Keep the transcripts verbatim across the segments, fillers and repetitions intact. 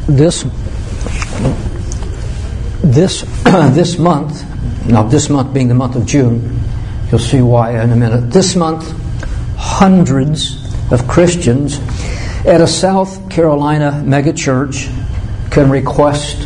this this this month, now this month being the month of June, you'll see why in a minute. This month, hundreds of Christians at a South Carolina megachurch can request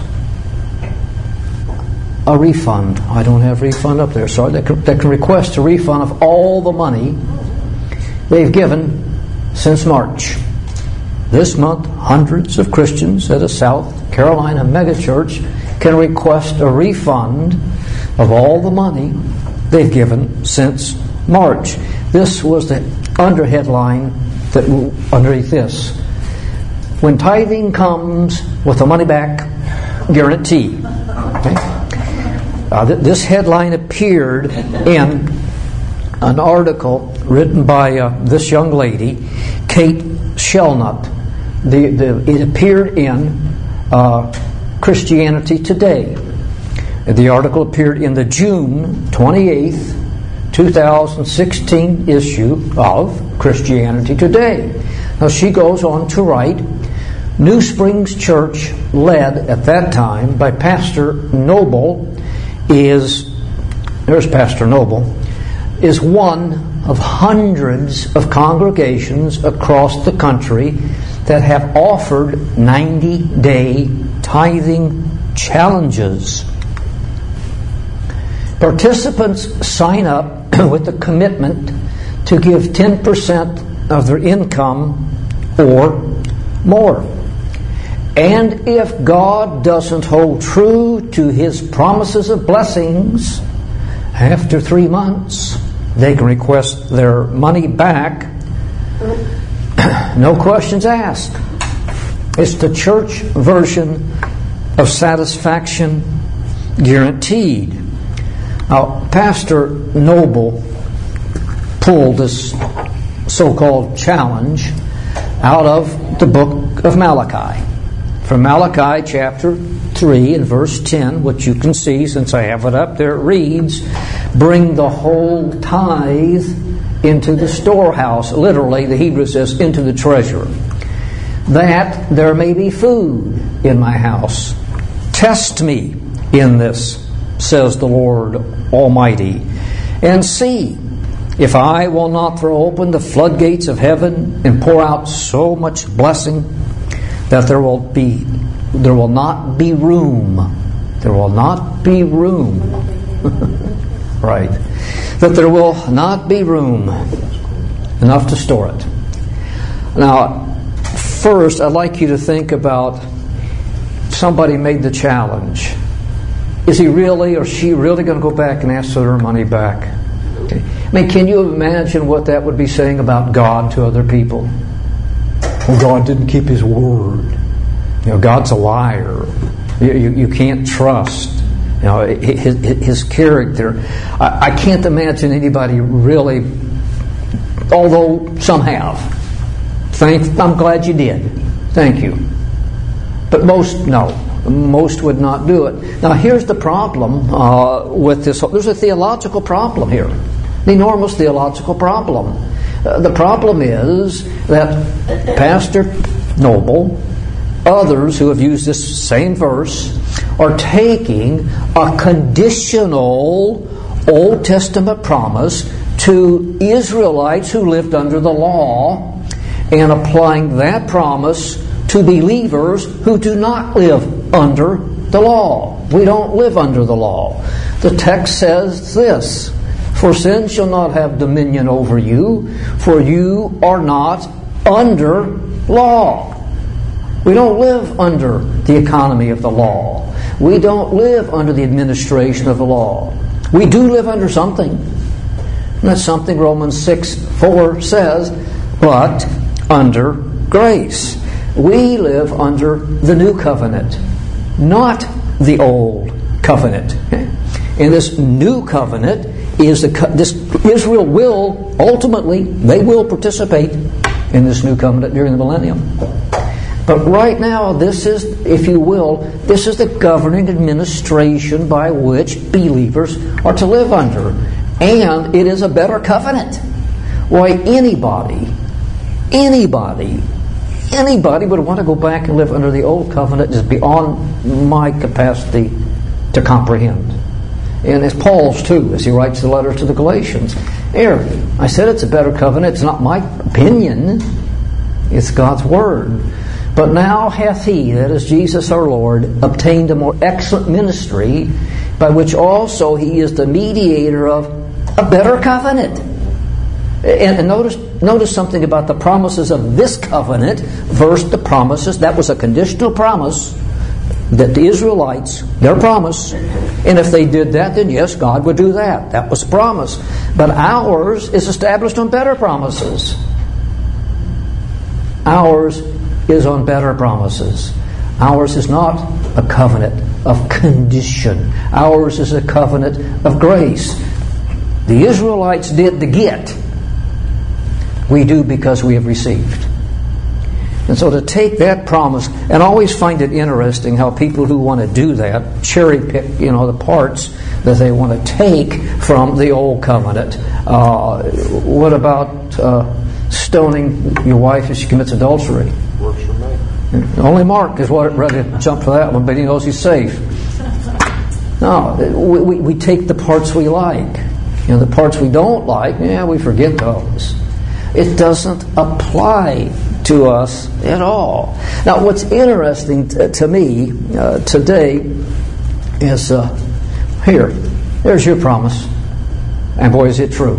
a refund. I don't have refund up there, sorry. They can, they can request a refund of all the money they've given since March. This month, hundreds of Christians at a South Carolina megachurch can request a refund of all the money they've given since March. This was the underheadline that underneath this. When tithing comes with a money back guarantee. Okay? Uh, th- this headline appeared in an article written by uh, this young lady, Kate Shellnut. The, the, it appeared in uh, Christianity Today. The article appeared in the June twenty-eighth, twenty sixteen issue of Christianity Today. Now she goes on to write, New Springs Church, led at that time by Pastor Noble, is, there's Pastor Noble, is one of hundreds of congregations across the country that have offered ninety-day tithing challenges. Participants sign up with the commitment to give ten percent of their income or more. And if God doesn't hold true to His promises of blessings, after three months, they can request their money back. No questions asked. It's the church version of satisfaction guaranteed. Now, Pastor Noble pulled this so-called challenge out of the book of Malachi. From Malachi chapter three and verse ten, which you can see since I have it up there, it reads, bring the whole tithe into the storehouse. Literally, the Hebrew says, into the treasury, that there may be food in my house. Test me in this, says the Lord Almighty, and see if I will not throw open the floodgates of heaven and pour out so much blessing that there will be there will not be room. There will not be room. Right. That there will not be room enough to store it. Now, first, I'd like you to think about somebody made the challenge. Is he really or she really going to go back and ask for their money back? Okay. I mean, can you imagine what that would be saying about God to other people? Well, God didn't keep His word. You know, God's a liar. You, you, you can't trust. You know, his, his character. I, I can't imagine anybody really, although some have. Thank, I'm glad you did. Thank you. But most, no. Most would not do it. Now, here's the problem uh, with this. There's a theological problem here. An enormous theological problem. Uh, the problem is that Pastor Noble, others who have used this same verse, are taking a conditional Old Testament promise to Israelites who lived under the law and applying that promise to believers who do not live under the law. We don't live under the law. The text says this, for sin shall not have dominion over you, for you are not under law. We don't live under the economy of the law. We don't live under the administration of the law. We do live under something. And that's something Romans six four says, but under grace. We live under the new covenant, not the old covenant. And this new covenant is the this Israel will ultimately they will participate in this new covenant during the millennium. But right now, this is, if you will, this is the governing administration by which believers are to live under. And it is a better covenant. Why, anybody, anybody anybody would want to go back and live under the old covenant is beyond my capacity to comprehend. And it's Paul's too, as he writes the letter to the Galatians. Here, I said it's a better covenant. It's not my opinion. It's God's Word. But now hath he, that is Jesus our Lord, obtained a more excellent ministry, by which also he is the mediator of a better covenant. And, and notice, notice something about the promises of this covenant versus the promises. That was a conditional promise that the Israelites, their promise, and if they did that, then yes, God would do that. That was a promise. But ours is established on better promises. Ours is on better promises. Ours is not a covenant of condition. Ours is a covenant of grace. The Israelites did to get. We do because we have received. And so to take that promise, and I always find it interesting how people who want to do that cherry pick, you know, the parts that they want to take from the old covenant. Uh, what about uh, stoning your wife if she commits adultery? Works for me. Only Mark is ready to jump for that one, but he knows he's safe. No, we, we, we take the parts we like. You know, the parts we don't like, yeah, we forget those. It doesn't apply to us at all. Now, what's interesting t- to me uh, today is uh, here. There's your promise. And boy, is it true.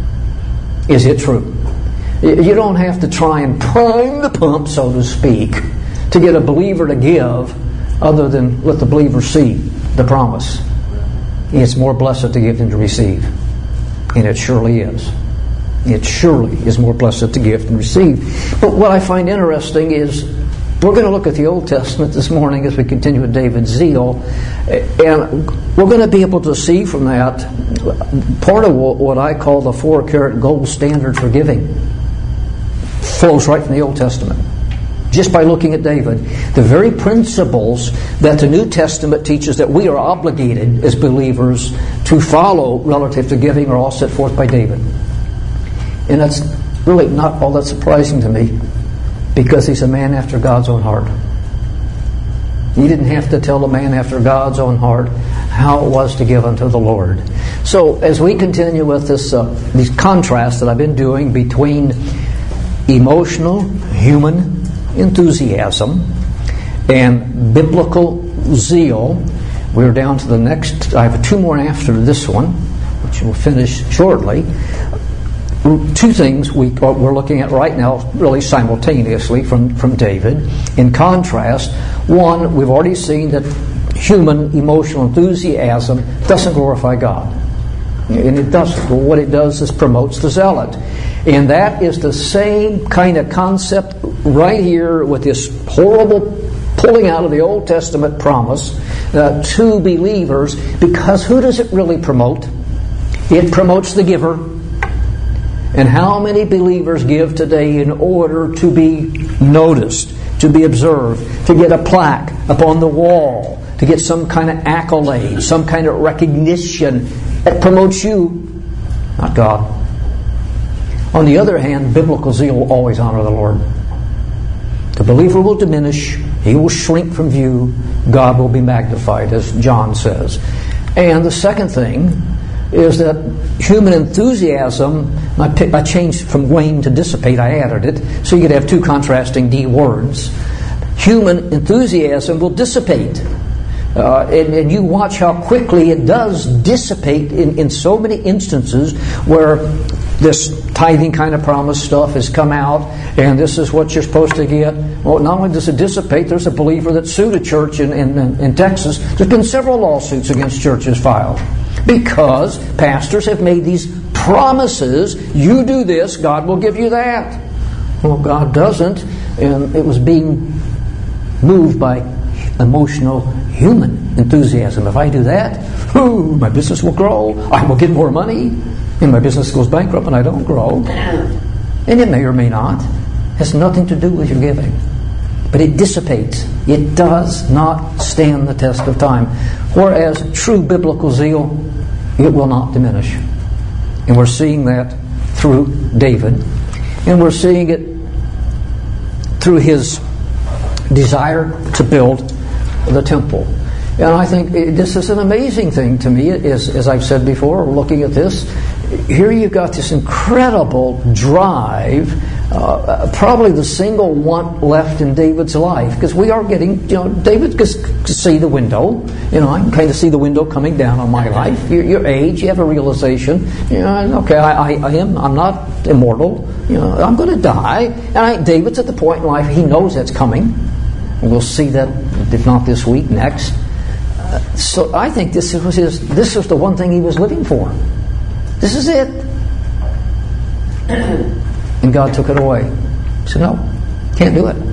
Is it true? You don't have to try and prime the pump, so to speak, to get a believer to give, other than let the believer see the promise. It's more blessed to give than to receive. And it surely is. It surely is more blessed to give than receive. But what I find interesting is we're going to look at the Old Testament this morning as we continue with David's zeal. And we're going to be able to see from that part of what I call the four-carat gold standard for giving. Flows right from the Old Testament. Just by looking at David. The very principles that the New Testament teaches that we are obligated as believers to follow relative to giving are all set forth by David. And that's really not all that surprising to me, because he's a man after God's own heart. He didn't have to tell a man after God's own heart how it was to give unto the Lord. So as we continue with this, uh, these contrasts that I've been doing between emotional, human enthusiasm and biblical zeal, we're down to the next. I have two more after this one, which we'll finish shortly. Two things we, we're looking at right now, really simultaneously from, from David. In contrast, one, we've already seen that human emotional enthusiasm doesn't glorify God. And it doesn't. Well, what it does is promotes the zealot. And that is the same kind of concept right here with this horrible pulling out of the Old Testament promise uh, to believers, because who does it really promote? It promotes the giver. And how many believers give today in order to be noticed, to be observed, to get a plaque upon the wall, to get some kind of accolade, some kind of recognition that promotes you, not God. On the other hand, biblical zeal will always honor the Lord. The believer will diminish, he will shrink from view, God will be magnified, as John says. And the second thing is that human enthusiasm, I, picked, I changed from wane to dissipate, I added it, so you could have two contrasting D words. Human enthusiasm will dissipate. Uh, and, and you watch how quickly it does dissipate in, in so many instances where this tithing kind of promise stuff has come out, and this is what you're supposed to get. Well, not only does it dissipate, there's a believer that sued a church in, in, in Texas. There's been several lawsuits against churches filed, because pastors have made these promises. You do this, God will give you that. Well, God doesn't. And it was being moved by emotional human enthusiasm. If I do that, ooh, my business will grow. I will get more money. And my business goes bankrupt and I don't grow. And it may or may not. It has nothing to do with your giving. But it dissipates. It does not stand the test of time. Whereas true biblical zeal, it will not diminish. And we're seeing that through David. And we're seeing it through his desire to build the temple. And I think this is an amazing thing to me, as, as I've said before, looking at this. Here you've got this incredible drive, uh, probably the single want left in David's life, because we are getting, you know, David can see the window. You know, I can kind of see the window coming down on my life. Your, your age, you have a realization. You know, okay, I, I, I am, I'm not immortal. You know, I'm going to die. And I, David's at the point in life he knows that's coming. And we'll see that, if not this week, next. Uh, so I think this was his. This was the one thing he was living for. This is it. And God took it away. He said, no, can't do it.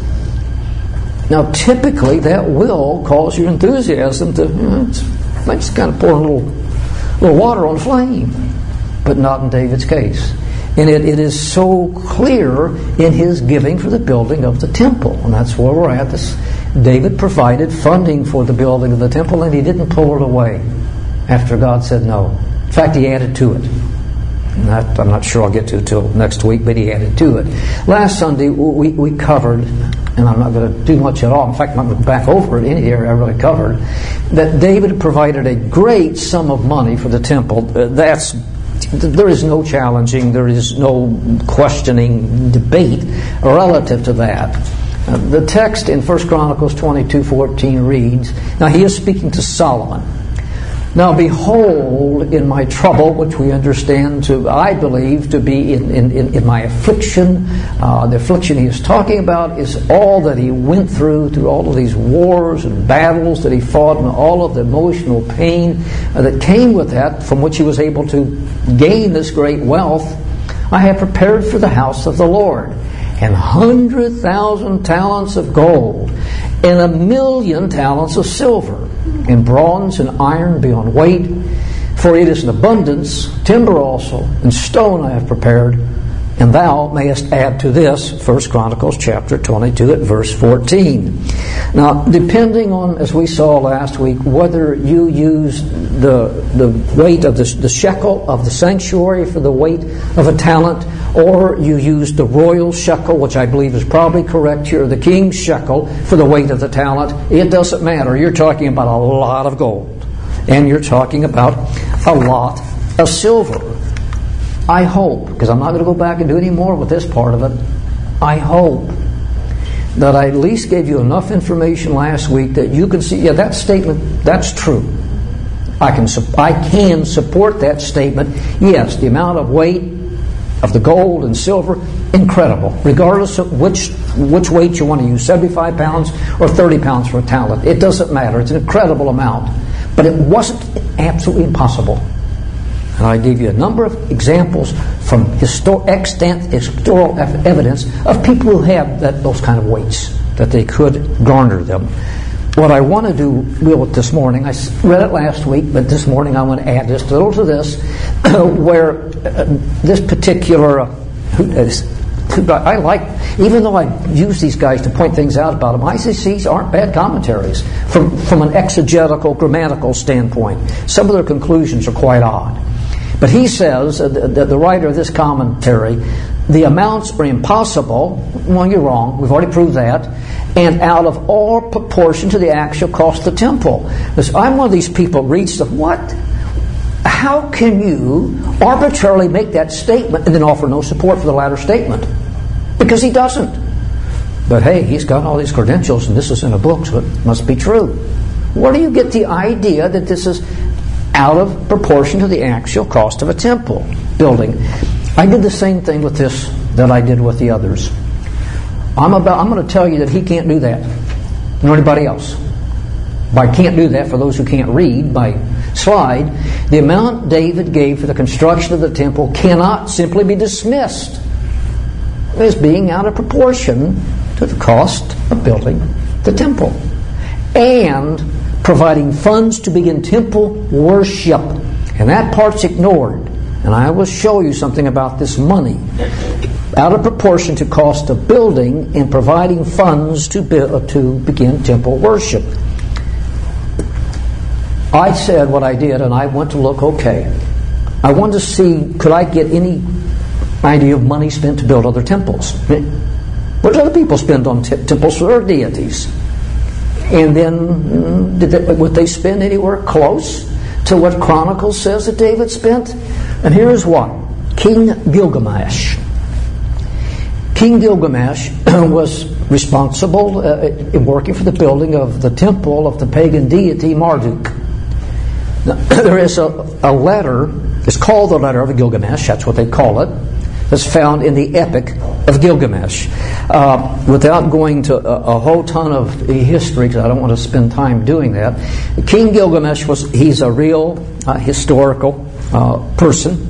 Now, typically, that will cause your enthusiasm to, you know, it's like it's kind of pouring a little, little water on a flame. But not in David's case. And it, it is so clear in his giving for the building of the temple. And that's where we're at. This, David provided funding for the building of the temple, and he didn't pull it away after God said no. In fact, he added to it. And that, I'm not sure I'll get to it till next week, but he added to it. Last Sunday, we, we covered, and I'm not going to do much at all. In fact, I'm not going to back over it. Any area I really covered, that David provided a great sum of money for the temple. Uh, that's There is no challenging, there is no questioning, debate relative to that. Uh, the text in First Chronicles twenty-two fourteen reads, now he is speaking to Solomon. Now behold, in my trouble, which we understand to, I believe, to be in, in, in my affliction, uh, the affliction he is talking about is all that he went through, through all of these wars and battles that he fought, and all of the emotional pain uh, that came with that, from which he was able to gain this great wealth. I have prepared for the house of the Lord an hundred thousand talents of gold, and a million talents of silver, and bronze and iron beyond weight, for it is an abundance, timber also, and stone I have prepared, and thou mayest add to this, First Chronicles chapter twenty-two at verse fourteen. Now, depending on, as we saw last week, whether you use the the weight of the, the shekel of the sanctuary for the weight of a talent, or you use the royal shekel, which I believe is probably correct here, the king's shekel for the weight of the talent, it doesn't matter. You're talking about a lot of gold, and you're talking about a lot of silver. I hope, because I'm not going to go back and do any more with this part of it, I hope that I at least gave you enough information last week that you can see, yeah, that statement, that's true. I can I can support that statement. Yes, the amount of weight of the gold and silver, incredible. Regardless of which which weight you want to use, seventy-five pounds or thirty pounds for a talent. It doesn't matter. It's an incredible amount. But it wasn't absolutely impossible. And I gave you a number of examples from histor- extant historical evidence of people who have that, those kind of weights, that they could garner them. What I want to do deal with this morning, I read it last week, but this morning I want to add just a little to this, where uh, this particular, uh, I like, even though I use these guys to point things out about them, I C Cs aren't bad commentaries from, from an exegetical, grammatical standpoint. Some of their conclusions are quite odd. But he says, uh, the, the writer of this commentary, the amounts are impossible. Well, you're wrong. We've already proved that. And out of all proportion to the actual cost of the temple. Because I'm one of these people who reads stuff. What? How can you arbitrarily make that statement and then offer no support for the latter statement? Because he doesn't. But hey, he's got all these credentials and this is in a book, so it must be true. Where do you get the idea that this is out of proportion to the actual cost of a temple building? I did the same thing with this that I did with the others. I'm about. I'm going to tell you that he can't do that, nor anybody else. By can't do that, for those who can't read, by slide, the amount David gave for the construction of the temple cannot simply be dismissed as being out of proportion to the cost of building the temple and providing funds to begin temple worship. And that part's ignored. And I will show you something about this money out of proportion to cost of building and providing funds to build, to begin temple worship. I said what I did, and I went to look, okay, I wanted to see, could I get any idea of money spent to build other temples? What did other people spend on t- temples for their deities? And then, did they, would they spend anywhere close to what Chronicles says that David spent? And here's what. King Gilgamesh. King Gilgamesh was responsible uh, in working for the building of the temple of the pagan deity Marduk. Now, there is a, a letter, it's called the Letter of Gilgamesh, that's what they call it, that's found in the Epic of Gilgamesh. Uh, without going to a, a whole ton of history, because I don't want to spend time doing that, King Gilgamesh was, he's a real uh, historical uh, person.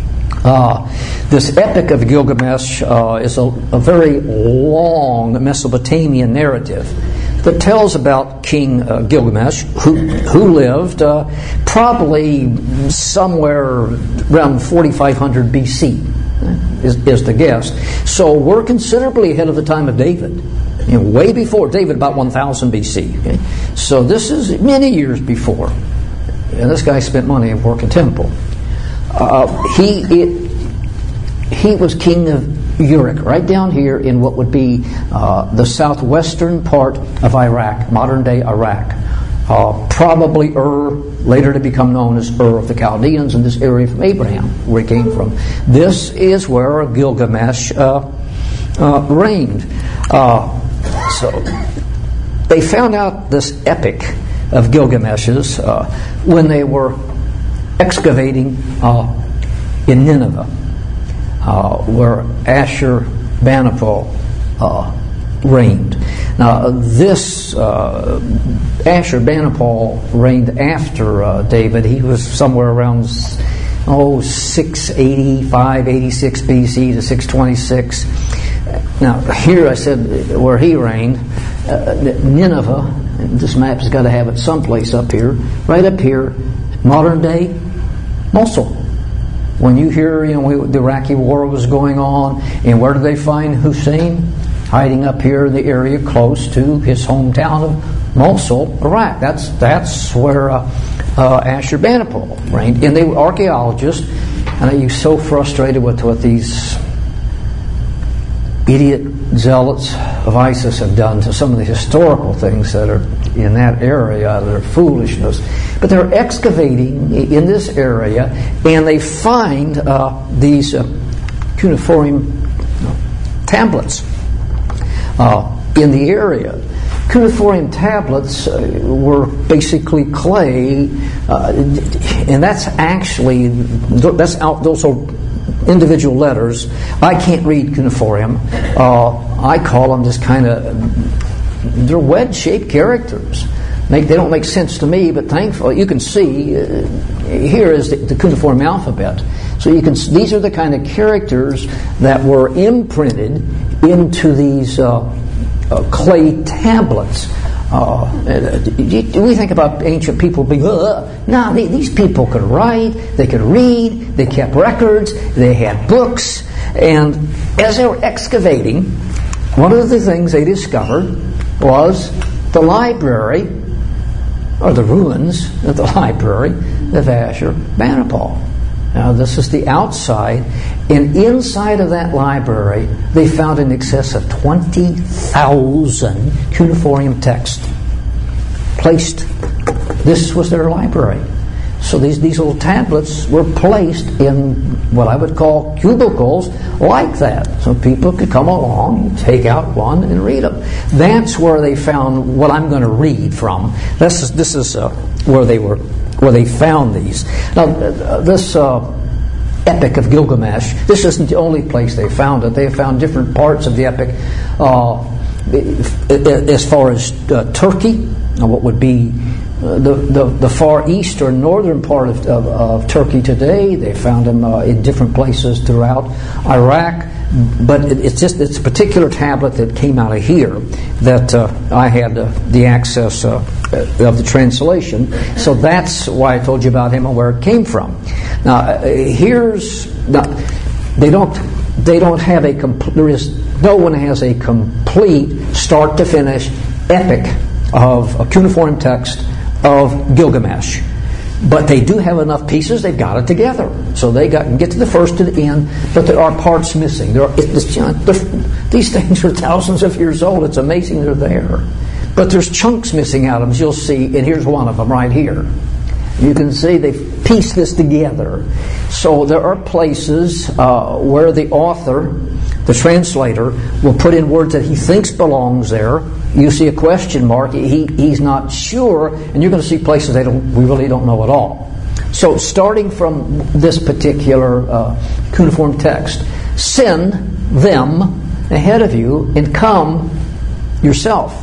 Uh, this Epic of Gilgamesh uh, is a, a very long Mesopotamian narrative that tells about King uh, Gilgamesh, who who lived uh, probably somewhere around forty-five hundred B C, is, is the guess. So we're considerably ahead of the time of David, you know, way before David, about one thousand B C. Okay? So this is many years before, and this guy spent money working temple. Uh, he it, he was king of Uruk, right down here in what would be uh, the southwestern part of Iraq, modern-day Iraq. Uh, probably Ur, later to become known as Ur of the Chaldeans, in this area from Abraham, where he came from. This is where Gilgamesh uh, uh, reigned. Uh, so they found out this epic of Gilgamesh's uh, when they were excavating uh, in Nineveh, uh, where Ashurbanipal uh, reigned. Now, this uh, Ashurbanipal reigned after uh, David. He was somewhere around oh six eighty-five, eighty-six B C to six twenty-six. Now, here I said where he reigned, uh, Nineveh. This map's got to have it someplace up here, right up here. Modern day Mosul. When you hear, you know, we, the Iraqi war was going on, and where did they find Hussein? Hiding up here in the area close to his hometown of Mosul, Iraq. That's that's where uh, uh, Ashurbanipal reigned. And they were archaeologists, and I was so frustrated with what these idiot zealots of ISIS have done to some of the historical things that are in that area. They're foolishness. But they're excavating in this area, and they find uh, these uh, cuneiform tablets uh, in the area. Cuneiform tablets uh, were basically clay, uh, and that's actually that's out. Those are individual letters. I can't read cuneiform. Uh, I call them just kind of, they're wedge-shaped characters. Make, they don't make sense to me, but thankfully you can see uh, here is the, the cuneiform alphabet. So you can. These are the kind of characters that were imprinted into these uh, uh, clay tablets. Uh, we think about ancient people being, uh, no, they, these people could write, they could read, they kept records, they had books, and as they were excavating, one of the things they discovered was the library, or the ruins of the library of Ashurbanipal. Now, this is the outside, and inside of that library, they found in excess of twenty thousand cuneiform texts placed. This was their library. So these, these little tablets were placed in what I would call cubicles like that. So people could come along, take out one, and read them. That's where they found what I'm going to read from. This is, this is uh, where they were, where they found these. Now, uh, this uh, Epic of Gilgamesh, this isn't the only place they found it. They have found different parts of the epic uh, as far as uh, Turkey, what would be uh, the, the the far east or northern part of, of, of Turkey today. They found them uh, in different places throughout Iraq. But it, it's just it's a particular tablet that came out of here that uh, I had uh, the access uh, of the translation. So that's why I told you about him and where it came from. Now uh, here's now, they don't they don't have a complete. There is no one has a complete start to finish epic of a cuneiform text of Gilgamesh. But they do have enough pieces, they've got it together. So they got, can get to the first to the end, but there are parts missing. There are, it's, you know, these things are thousands of years old. It's amazing they're there. But there's chunks missing out of them, as you'll see, and here's one of them right here. You can see they've pieced this together. So there are places uh, where the author, the translator, will put in words that he thinks belongs there. You see a question mark. He, he's not sure, and you're going to see places they don't, we really don't know at all. So starting from this particular uh, cuneiform text, send them ahead of you and come yourself.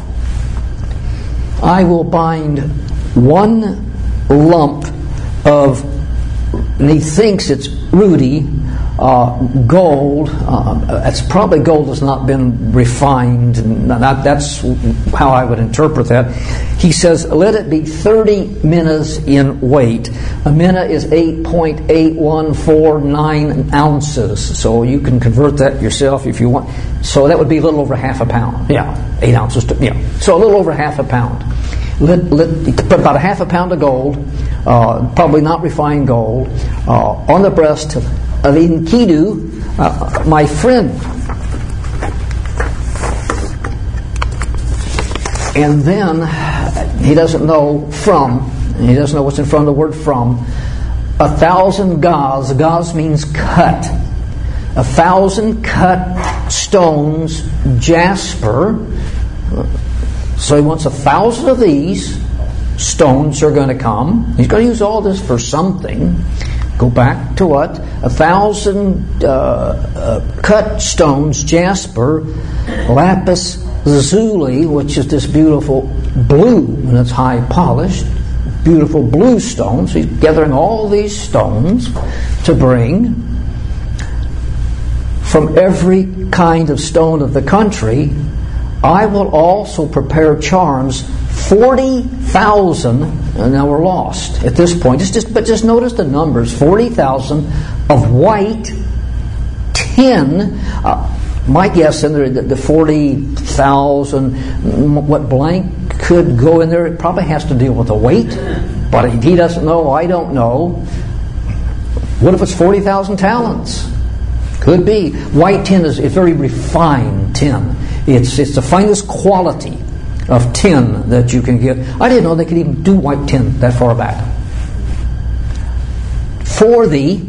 I will bind one lump of, and he thinks it's ruddy, uh, gold. Uh, it's probably gold has not been refined. That, that's how I would interpret that. He says, let it be thirty minas in weight. A mina is eight point eight one four nine ounces. So you can convert that yourself if you want. So that would be a little over half a pound. Yeah, eight ounces. To, yeah. So a little over half a pound. Let, let, put about a half a pound of gold, uh, probably not refined gold, uh, on the breast of, of Enkidu, uh, my friend. And then he doesn't know from, he doesn't know what's in front of the word from, a thousand gauze. Gauze means cut. A thousand cut stones, jasper. So he wants a thousand of these stones are going to come. He's going to use all this for something. Go back to what? A thousand uh, uh, cut stones, jasper, lapis lazuli, which is this beautiful blue, and it's high polished, beautiful blue stones. He's gathering all these stones to bring from every kind of stone of the country. I will also prepare charms, forty thousand, and now we're lost at this point. Just, just, but just notice the numbers, forty thousand of white tin. Uh, my guess in there, the, the forty thousand, what blank could go in there, it probably has to deal with the weight. But he doesn't know, I don't know. What if it's forty thousand talents? Could be. White tin is, is very refined tin. It's it's the finest quality of tin that you can get. I didn't know they could even do white tin that far back. For the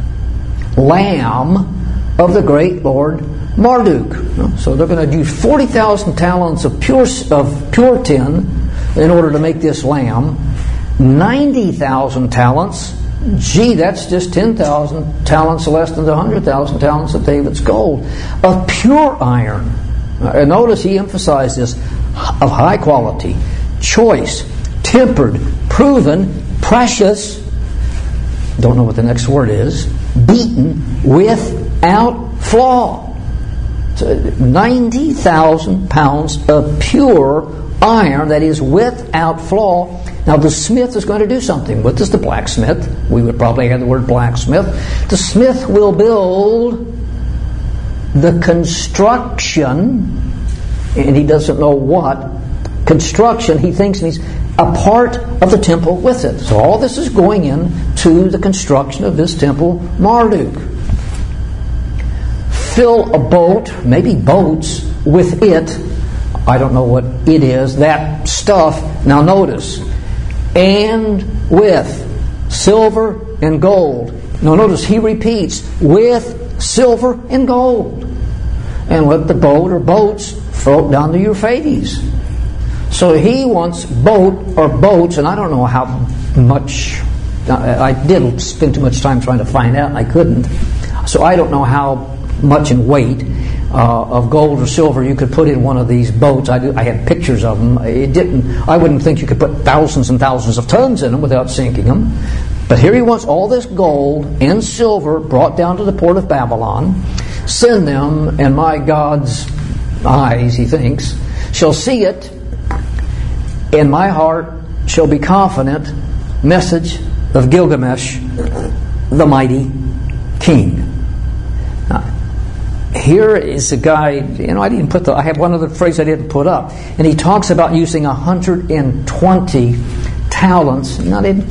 lamb of the great Lord Marduk. So they're going to use forty thousand talents of pure of pure tin in order to make this lamb. ninety thousand talents. Gee, that's just ten thousand talents less than the one hundred thousand talents of David's gold. Of pure iron. Uh, notice he emphasized this, of high quality, choice, tempered, proven, precious, don't know what the next word is, beaten without flaw. So ninety thousand pounds of pure iron that is without flaw. Now the smith is going to do something. What does the blacksmith? We would probably have the word blacksmith. The smith will build the construction, and he doesn't know what construction. He thinks he's a part of the temple with it. So all this is going in to the construction of this temple, Marduk. Fill a boat, maybe boats, with it. I don't know what it is, that stuff. Now notice, and with silver and gold. Now notice he repeats, with silver and gold. And let the boat or boats float down the Euphrates. So he wants boat or boats, and I don't know how much, I did spend too much time trying to find out, and I couldn't. So I don't know how much in weight uh, of gold or silver you could put in one of these boats. I, do, I had pictures of them. It didn't. I wouldn't think you could put thousands and thousands of tons in them without sinking them. But here he wants all this gold and silver brought down to the port of Babylon. Send them, and my God's eyes, he thinks, shall see it, and my heart shall be confident. Message of Gilgamesh, the mighty king. Now, here is a guy, you know, I didn't put the, I have one other phrase I didn't put up, and he talks about using one hundred twenty talents, and I didn't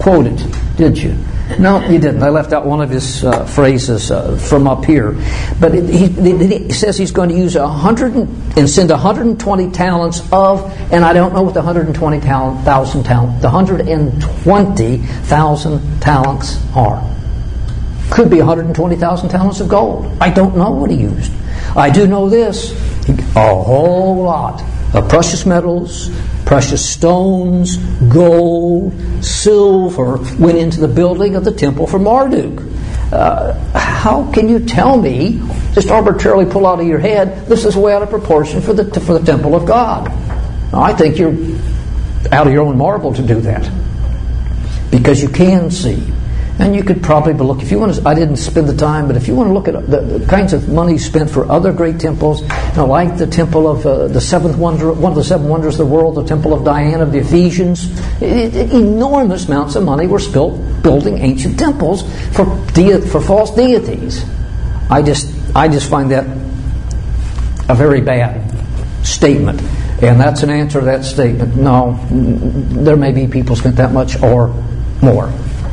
quote it, did you? No, you didn't. I left out one of his uh, phrases uh, from up here. But it, he, he says he's going to use a hundred and, and send one hundred twenty talents of, and I don't know what the one hundred twenty thousand talent, the one hundred twenty thousand talents are. Could be one hundred twenty thousand talents of gold. I don't know what he used. I do know this: a whole lot of precious metals, precious stones, gold, silver went into the building of the temple for Marduk. Uh, how can you tell me, just arbitrarily pull out of your head, this is way out of proportion for the for the temple of God? Now, I think you're out of your own marble to do that, because you can see. And you could probably look, if you want to, I didn't spend the time, but if you want to look at the, the kinds of money spent for other great temples, you know, like the temple of uh, the seventh wonder, one of the seven wonders of the world, the temple of Diana of the Ephesians, it, it, enormous amounts of money were spent building ancient temples for de- for false deities. I just, I just find that a very bad statement. And that's an answer to that statement. No, there may be people spent that much or more.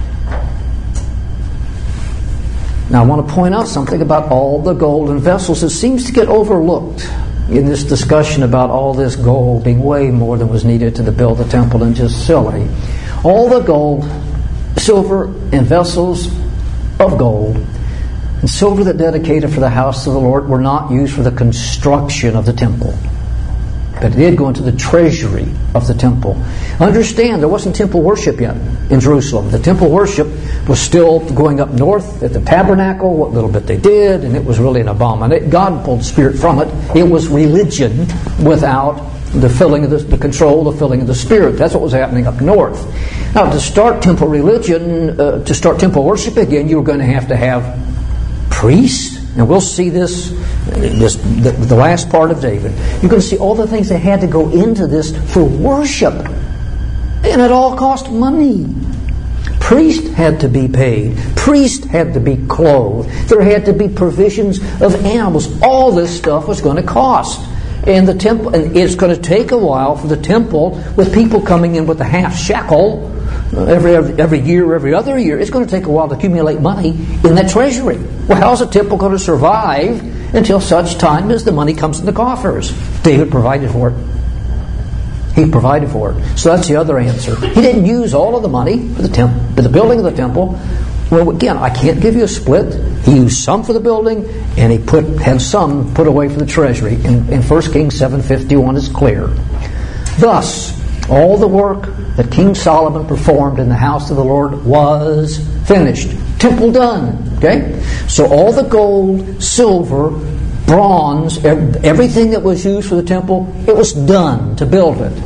Now, I want to point out something about all the golden vessels. It seems to get overlooked in this discussion about all this gold being way more than was needed to build the temple and just silly. All the gold, silver, and vessels of gold and silver that dedicated for the house of the Lord were not used for the construction of the temple, but it did go into the treasury of the temple. Understand, there wasn't temple worship yet in Jerusalem. The temple worship was still going up north at the tabernacle, what little bit they did, and it was really an abomination. God pulled the Spirit from it. It was religion without the filling of the, the control, the filling of the Spirit. That's what was happening up north. Now, to start temple religion, uh, to start temple worship again, you were going to have to have priests. And we'll see this, this the, the last part of David. You're going to see all the things that had to go into this for worship. And it all cost money. Priest had to be paid. Priest had to be clothed. There had to be provisions of animals. All this stuff was going to cost. And the temple, and it's going to take a while for the temple, with people coming in with a half shekel every, every every year, every other year. It's going to take a while to accumulate money in that treasury. Well, how's a temple going to survive until such time as the money comes in the coffers? David provided for it. He provided for it. So that's the other answer. He didn't use all of the money for the temple, for the building of the temple. Well, again, I can't give you a split. He used some for the building, and he put had some put away for the treasury. In, in First Kings seven fifty-one, it's clear. Thus, all the work that King Solomon performed in the house of the Lord was finished. Temple done. Okay? So all the gold, silver, bronze, everything that was used for the temple, it was done to build it.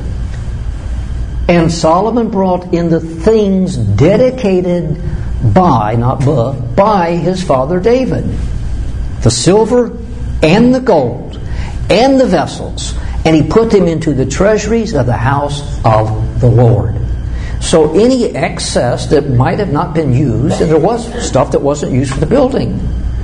And Solomon brought in the things dedicated by, not but, by his father David. The silver and the gold and the vessels. And he put them into the treasuries of the house of the Lord. So any excess that might have not been used, and there was stuff that wasn't used for the building,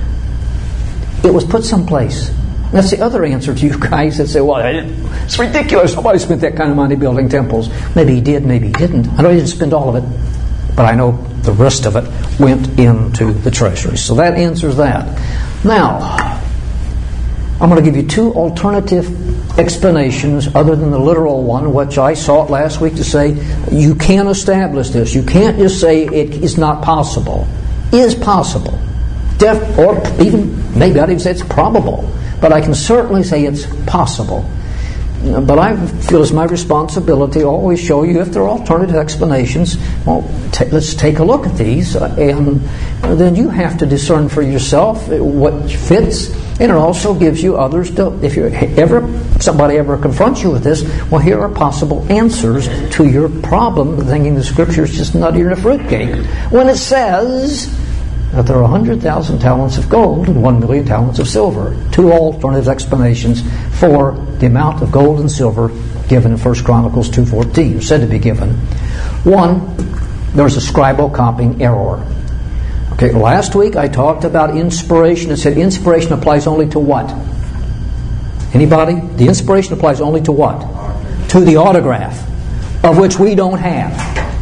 it was put someplace. That's the other answer to you guys that say, well, it's ridiculous. Nobody spent that kind of money building temples. Maybe he did, maybe he didn't. I know he didn't spend all of it, but I know the rest of it went into the treasury. So that answers that. Now, I'm going to give you two alternative explanations other than the literal one, which I sought last week to say, you can't establish this. You can't just say it is not possible. Is possible. Def- or even, maybe I'd even say it's probable. But I can certainly say it's possible. But I feel it's my responsibility to always show you if there are alternative explanations. Well, t- let's take a look at these, uh, and then you have to discern for yourself what fits. And it also gives you others to, if you ever somebody ever confronts you with this, well, here are possible answers to your problem, thinking the Scripture is just nuttier than a fruitcake. When it says that there are one hundred thousand talents of gold and one million talents of silver. Two alternative explanations for the amount of gold and silver given in First Chronicles two fourteen, said to be given. One, there's a scribal copying error. Okay, last week I talked about inspiration and said inspiration applies only to what? Anybody? The inspiration applies only to what? To the autograph, of which we don't have.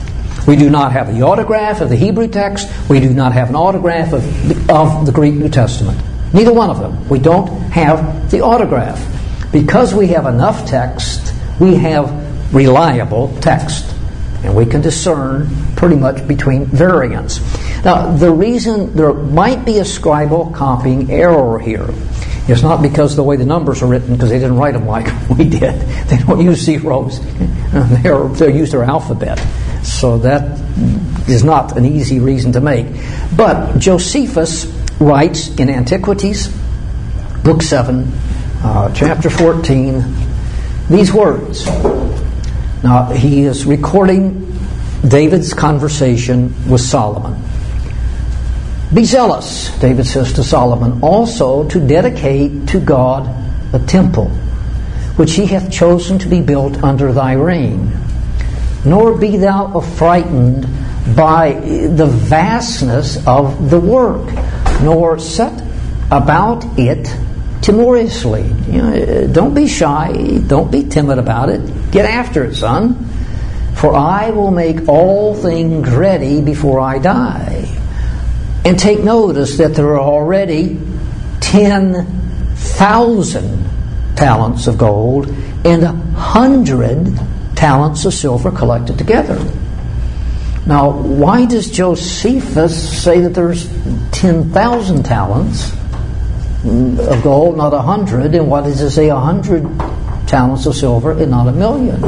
We do not have the autograph of the Hebrew text. We do not have an autograph of the, of the Greek New Testament. Neither one of them. We don't have the autograph. Because we have enough text, we have reliable text. And we can discern pretty much between variants. Now, the reason there might be a scribal copying error here is not because of the way the numbers are written, because they didn't write them like we did. They don't use zeros. They're, they use their alphabet. So that is not an easy reason to make. But Josephus writes in Antiquities, Book seven, uh, Chapter fourteen, these words. Now, he is recording David's conversation with Solomon. Be zealous, David says to Solomon, also to dedicate to God a temple, which he hath chosen to be built under thy reign. Nor be thou affrighted by the vastness of the work, nor set about it timorously. You know, don't be shy, don't be timid about it. Get after it, son. For I will make all things ready before I die. And take notice that there are already ten thousand talents of gold and a hundred talents of silver collected together. Now, why does Josephus say that there's ten thousand talents of gold, not a hundred? And why does it say a hundred talents of silver and not a million?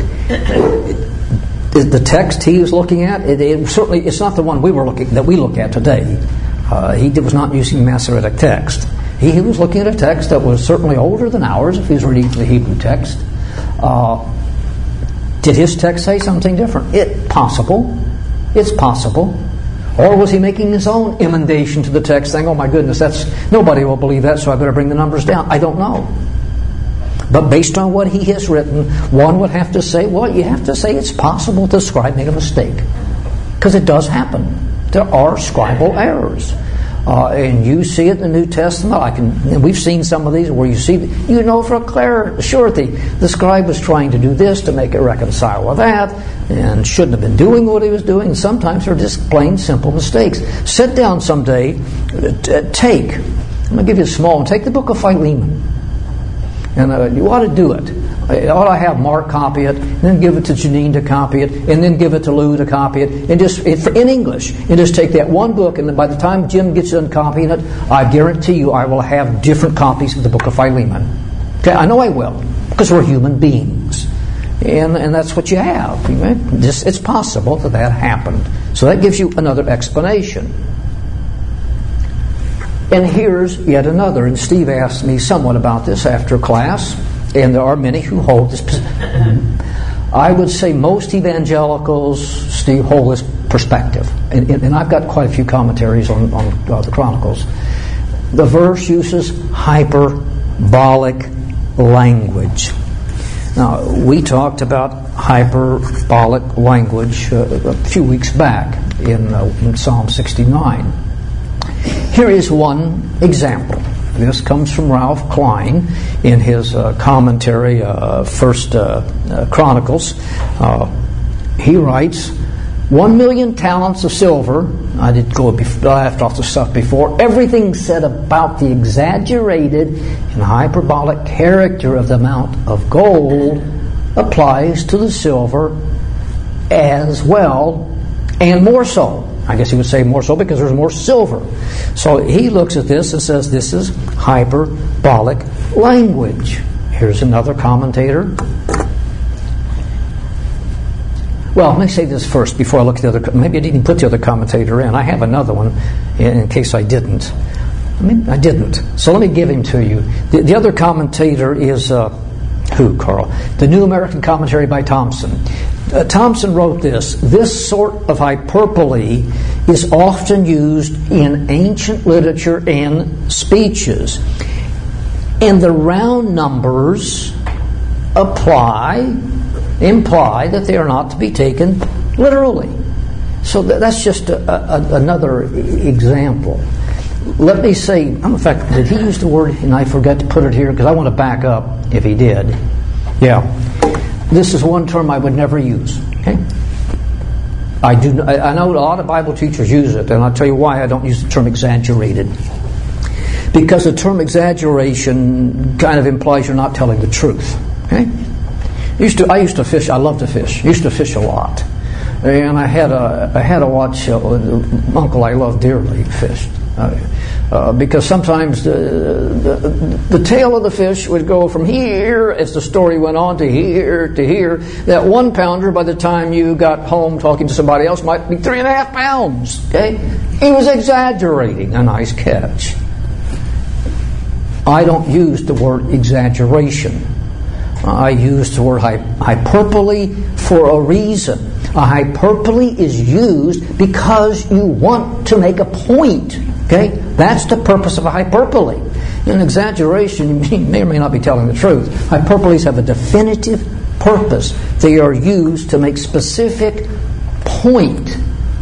The text he was looking at, it, it certainly it's not the one we were looking that we look at today. Uh, he was not using Masoretic text. He, he was looking at a text that was certainly older than ours if he was reading the Hebrew text. Uh, did his text say something different? It possible. It's possible. Or was he making his own emendation to the text, saying, "Oh my goodness, that's nobody will believe that, so I better bring the numbers down"? I don't know. But based on what he has written, one would have to say, well, you have to say it's possible the scribe made a mistake. Because it does happen. There are scribal errors. Uh, and you see it in the New Testament. I can. And we've seen some of these where you see, you know for a clear surety, the scribe was trying to do this to make it reconcile with that, and shouldn't have been doing what he was doing. And sometimes they're just plain simple mistakes. Sit down someday, t- take, I'm going to give you a small one, take the book of Philemon. And uh, you ought to do it. I ought to have Mark copy it, and then give it to Janine to copy it, and then give it to Lou to copy it, and just it, in English. And just take that one book, and then by the time Jim gets done copying it, I guarantee you I will have different copies of the book of Philemon. Okay, I know I will, because we're human beings. And and that's what you have. Just, it's possible that that happened. So that gives you another explanation. And here's yet another. And Steve asked me somewhat about this after class, and there are many who hold this position. I would say most evangelicals, Steve, hold this perspective. And, and, and I've got quite a few commentaries on, on uh, the Chronicles. The verse uses hyperbolic language. Now, we talked about hyperbolic language uh, a few weeks back in, uh, in Psalm sixty-nine. Here is one example. This comes from Ralph Klein in his uh, commentary, uh, First uh, uh, Chronicles. Uh, he writes, One million talents of silver. I did go before, I left off the stuff before. Everything said about the exaggerated and hyperbolic character of the amount of gold applies to the silver as well, and more so. I guess he would say more so because there's more silver. So he looks at this and says this is hyperbolic language. Here's another commentator. Well, let me say this first before I look at the other. Maybe I didn't put the other commentator in. I have another one in, in case I didn't. I mean, I didn't. So let me give him to you. The, the other commentator is uh, who, Carl? The New American Commentary by Thompson. Uh, Thompson wrote this. This sort of hyperbole is often used in ancient literature and speeches. And the round numbers apply, imply that they are not to be taken literally. So th- that's just a, a, another example. Let me say, in fact, did he use the word, and I forgot to put it here because I want to back up if he did. Yeah. This is one term I would never use. Okay? I do. I know a lot of Bible teachers use it, and I'll tell you why I don't use the term exaggerated. Because the term exaggeration kind of implies you're not telling the truth. Okay? I used to, I used to fish. I love to fish. I used to fish a lot, and I had a, I had to watch uh, uncle I love dearly fished. Uh, uh, because sometimes the, the the tail of the fish would go from here as the story went on to here to here. That one pounder, by the time you got home talking to somebody else, might be three and a half pounds. Okay, he was exaggerating a nice catch. I don't use the word exaggeration. I use the word hyperbole for a reason. A hyperbole is used because you want to make a point. Okay? That's the purpose of a hyperbole. In an exaggeration, you may or may not be telling the truth. Hyperboles have a definitive purpose. They are used to make specific point.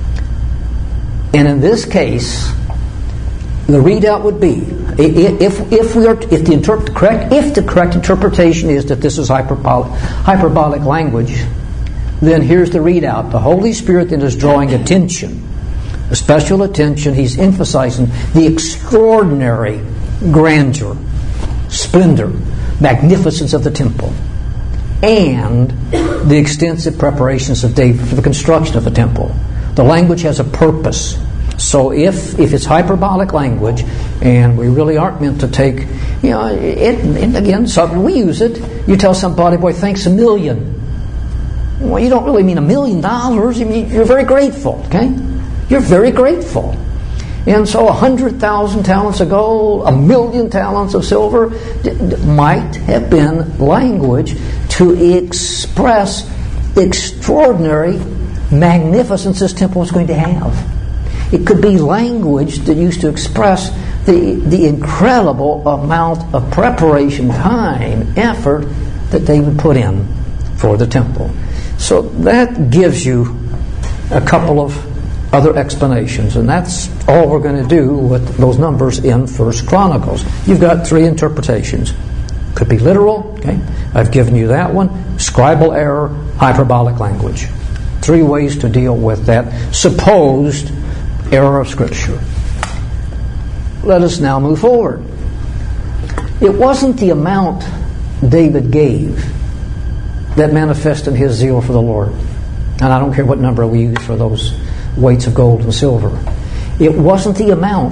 And in this case, the readout would be, if if we are if the interpret correct if the correct interpretation is that this is hyperbolic hyperbolic language, then here's the readout. The Holy Spirit then is drawing attention, a special attention. He's emphasizing the extraordinary grandeur, splendor, magnificence of the temple, and the extensive preparations of David for the construction of the temple. The language has a purpose. So if if it's hyperbolic language, and we really aren't meant to take, you know, it, and again, so we use it. You tell somebody, boy, thanks a million. Well, you don't really mean a million dollars. I mean, you're very grateful, okay? You're very grateful. And so a hundred thousand talents of gold, a million talents of silver d- d- might have been language to express the extraordinary magnificence this temple was going to have. It could be language that used to express the, the incredible amount of preparation, time, effort that David put in for the temple. So that gives you a couple of other explanations, and that's all we're going to do with those numbers in First Chronicles. You've got three interpretations. Could be literal, okay? I've given you that one. Scribal error, hyperbolic language. Three ways to deal with that supposed error of Scripture. Let us now move forward. It wasn't the amount David gave that manifested his zeal for the Lord. And I don't care what number we use for those weights of gold and silver. It wasn't the amount.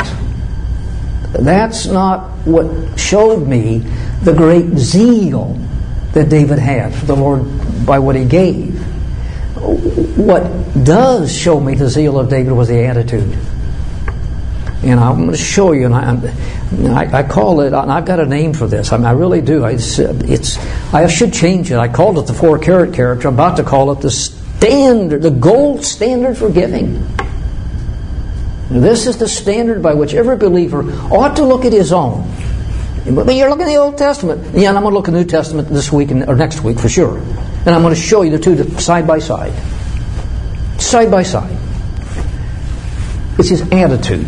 That's not what showed me the great zeal that David had for the Lord by what he gave. What does show me the zeal of David was the attitude. And I'm going to show you, and I, I, I call it, and I've got a name for this. I mean, I really do. It's, it's, I should change it. I called it the four-carat character. I'm about to call it the standard, the gold standard for giving. This is the standard by which every believer ought to look at his own. But you're looking at the Old Testament. Yeah, and I'm going to look at the New Testament this week and, or next week for sure. And I'm going to show you the two side by side. Side by side. It's his attitude.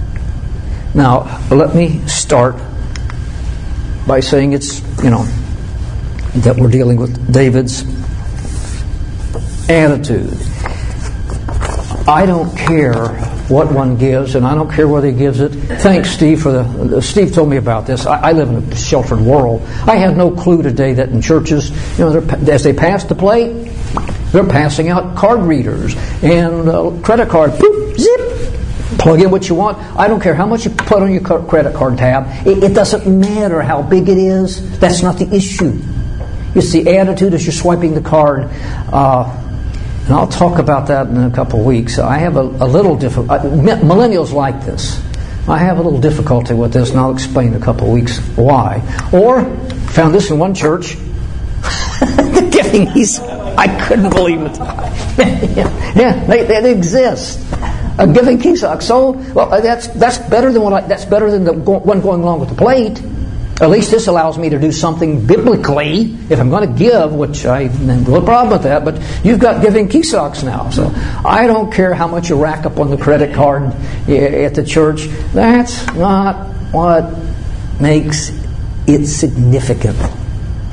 Now, let me start by saying it's, you know, that we're dealing with David's attitude. I don't care what one gives, and I don't care whether he gives it. Thanks, Steve, for the. Steve told me about this. I, I live in a sheltered world. I had no clue today that in churches, you know, as they pass the plate, they're passing out card readers and uh, credit card. Boop, zip. Plug in what you want. I don't care how much you put on your credit card tab. It, it doesn't matter how big it is. That's not the issue. It's the attitude as you're swiping the card. Uh, and I'll talk about that in a couple of weeks. I have a, a little difficulty. Millennials like this. I have a little difficulty with this, and I'll explain in a couple of weeks why. Or, found this in one church. The giving, he's, I couldn't believe it. yeah, yeah they, they exist. A giving key sock. So, well, that's that's better than what I, that's better than the go, one going along with the plate. At least this allows me to do something biblically if I'm going to give, which I have no problem with that. But you've got giving key socks now, so I don't care how much you rack up on the credit card at the church. That's not what makes it significant.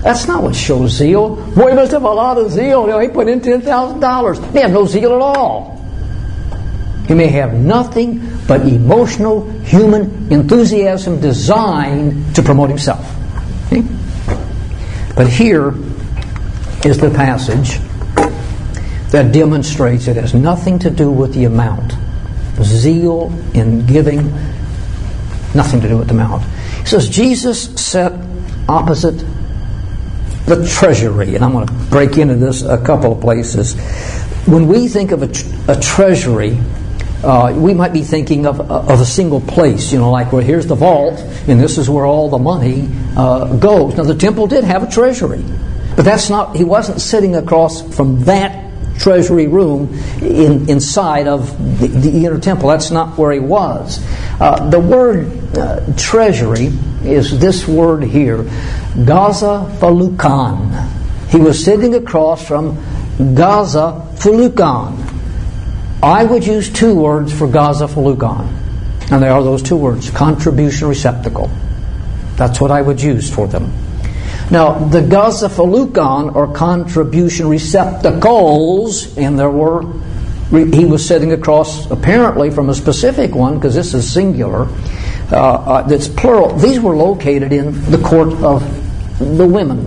That's not what shows zeal. Boy, he must have a lot of zeal. You know, he put in ten thousand dollars. He had no zeal at all. He may have nothing but emotional, human enthusiasm designed to promote himself. Okay? But here is the passage that demonstrates it has nothing to do with the amount. Zeal in giving, nothing to do with the amount. It says, Jesus sat opposite the treasury. And I'm going to break into this a couple of places. When we think of a, tr- a treasury, uh, we might be thinking of, of a single place. You know, like, well, here's the vault, and this is where all the money uh, goes. Now, the temple did have a treasury. But that's not, he wasn't sitting across from that treasury room in, inside of the, the inner temple. That's not where he was. Uh, the word uh, treasury is this word here, Gaza Falukan. He was sitting across from Gaza Falukan. I would use two words for Gaza Falukan. And they are those two words, contribution receptacle. That's what I would use for them. Now, the Gaza Falukan, or contribution receptacles, and there were, he was sitting across apparently from a specific one, because this is singular, uh, uh, that's plural. These were located in the court of the women.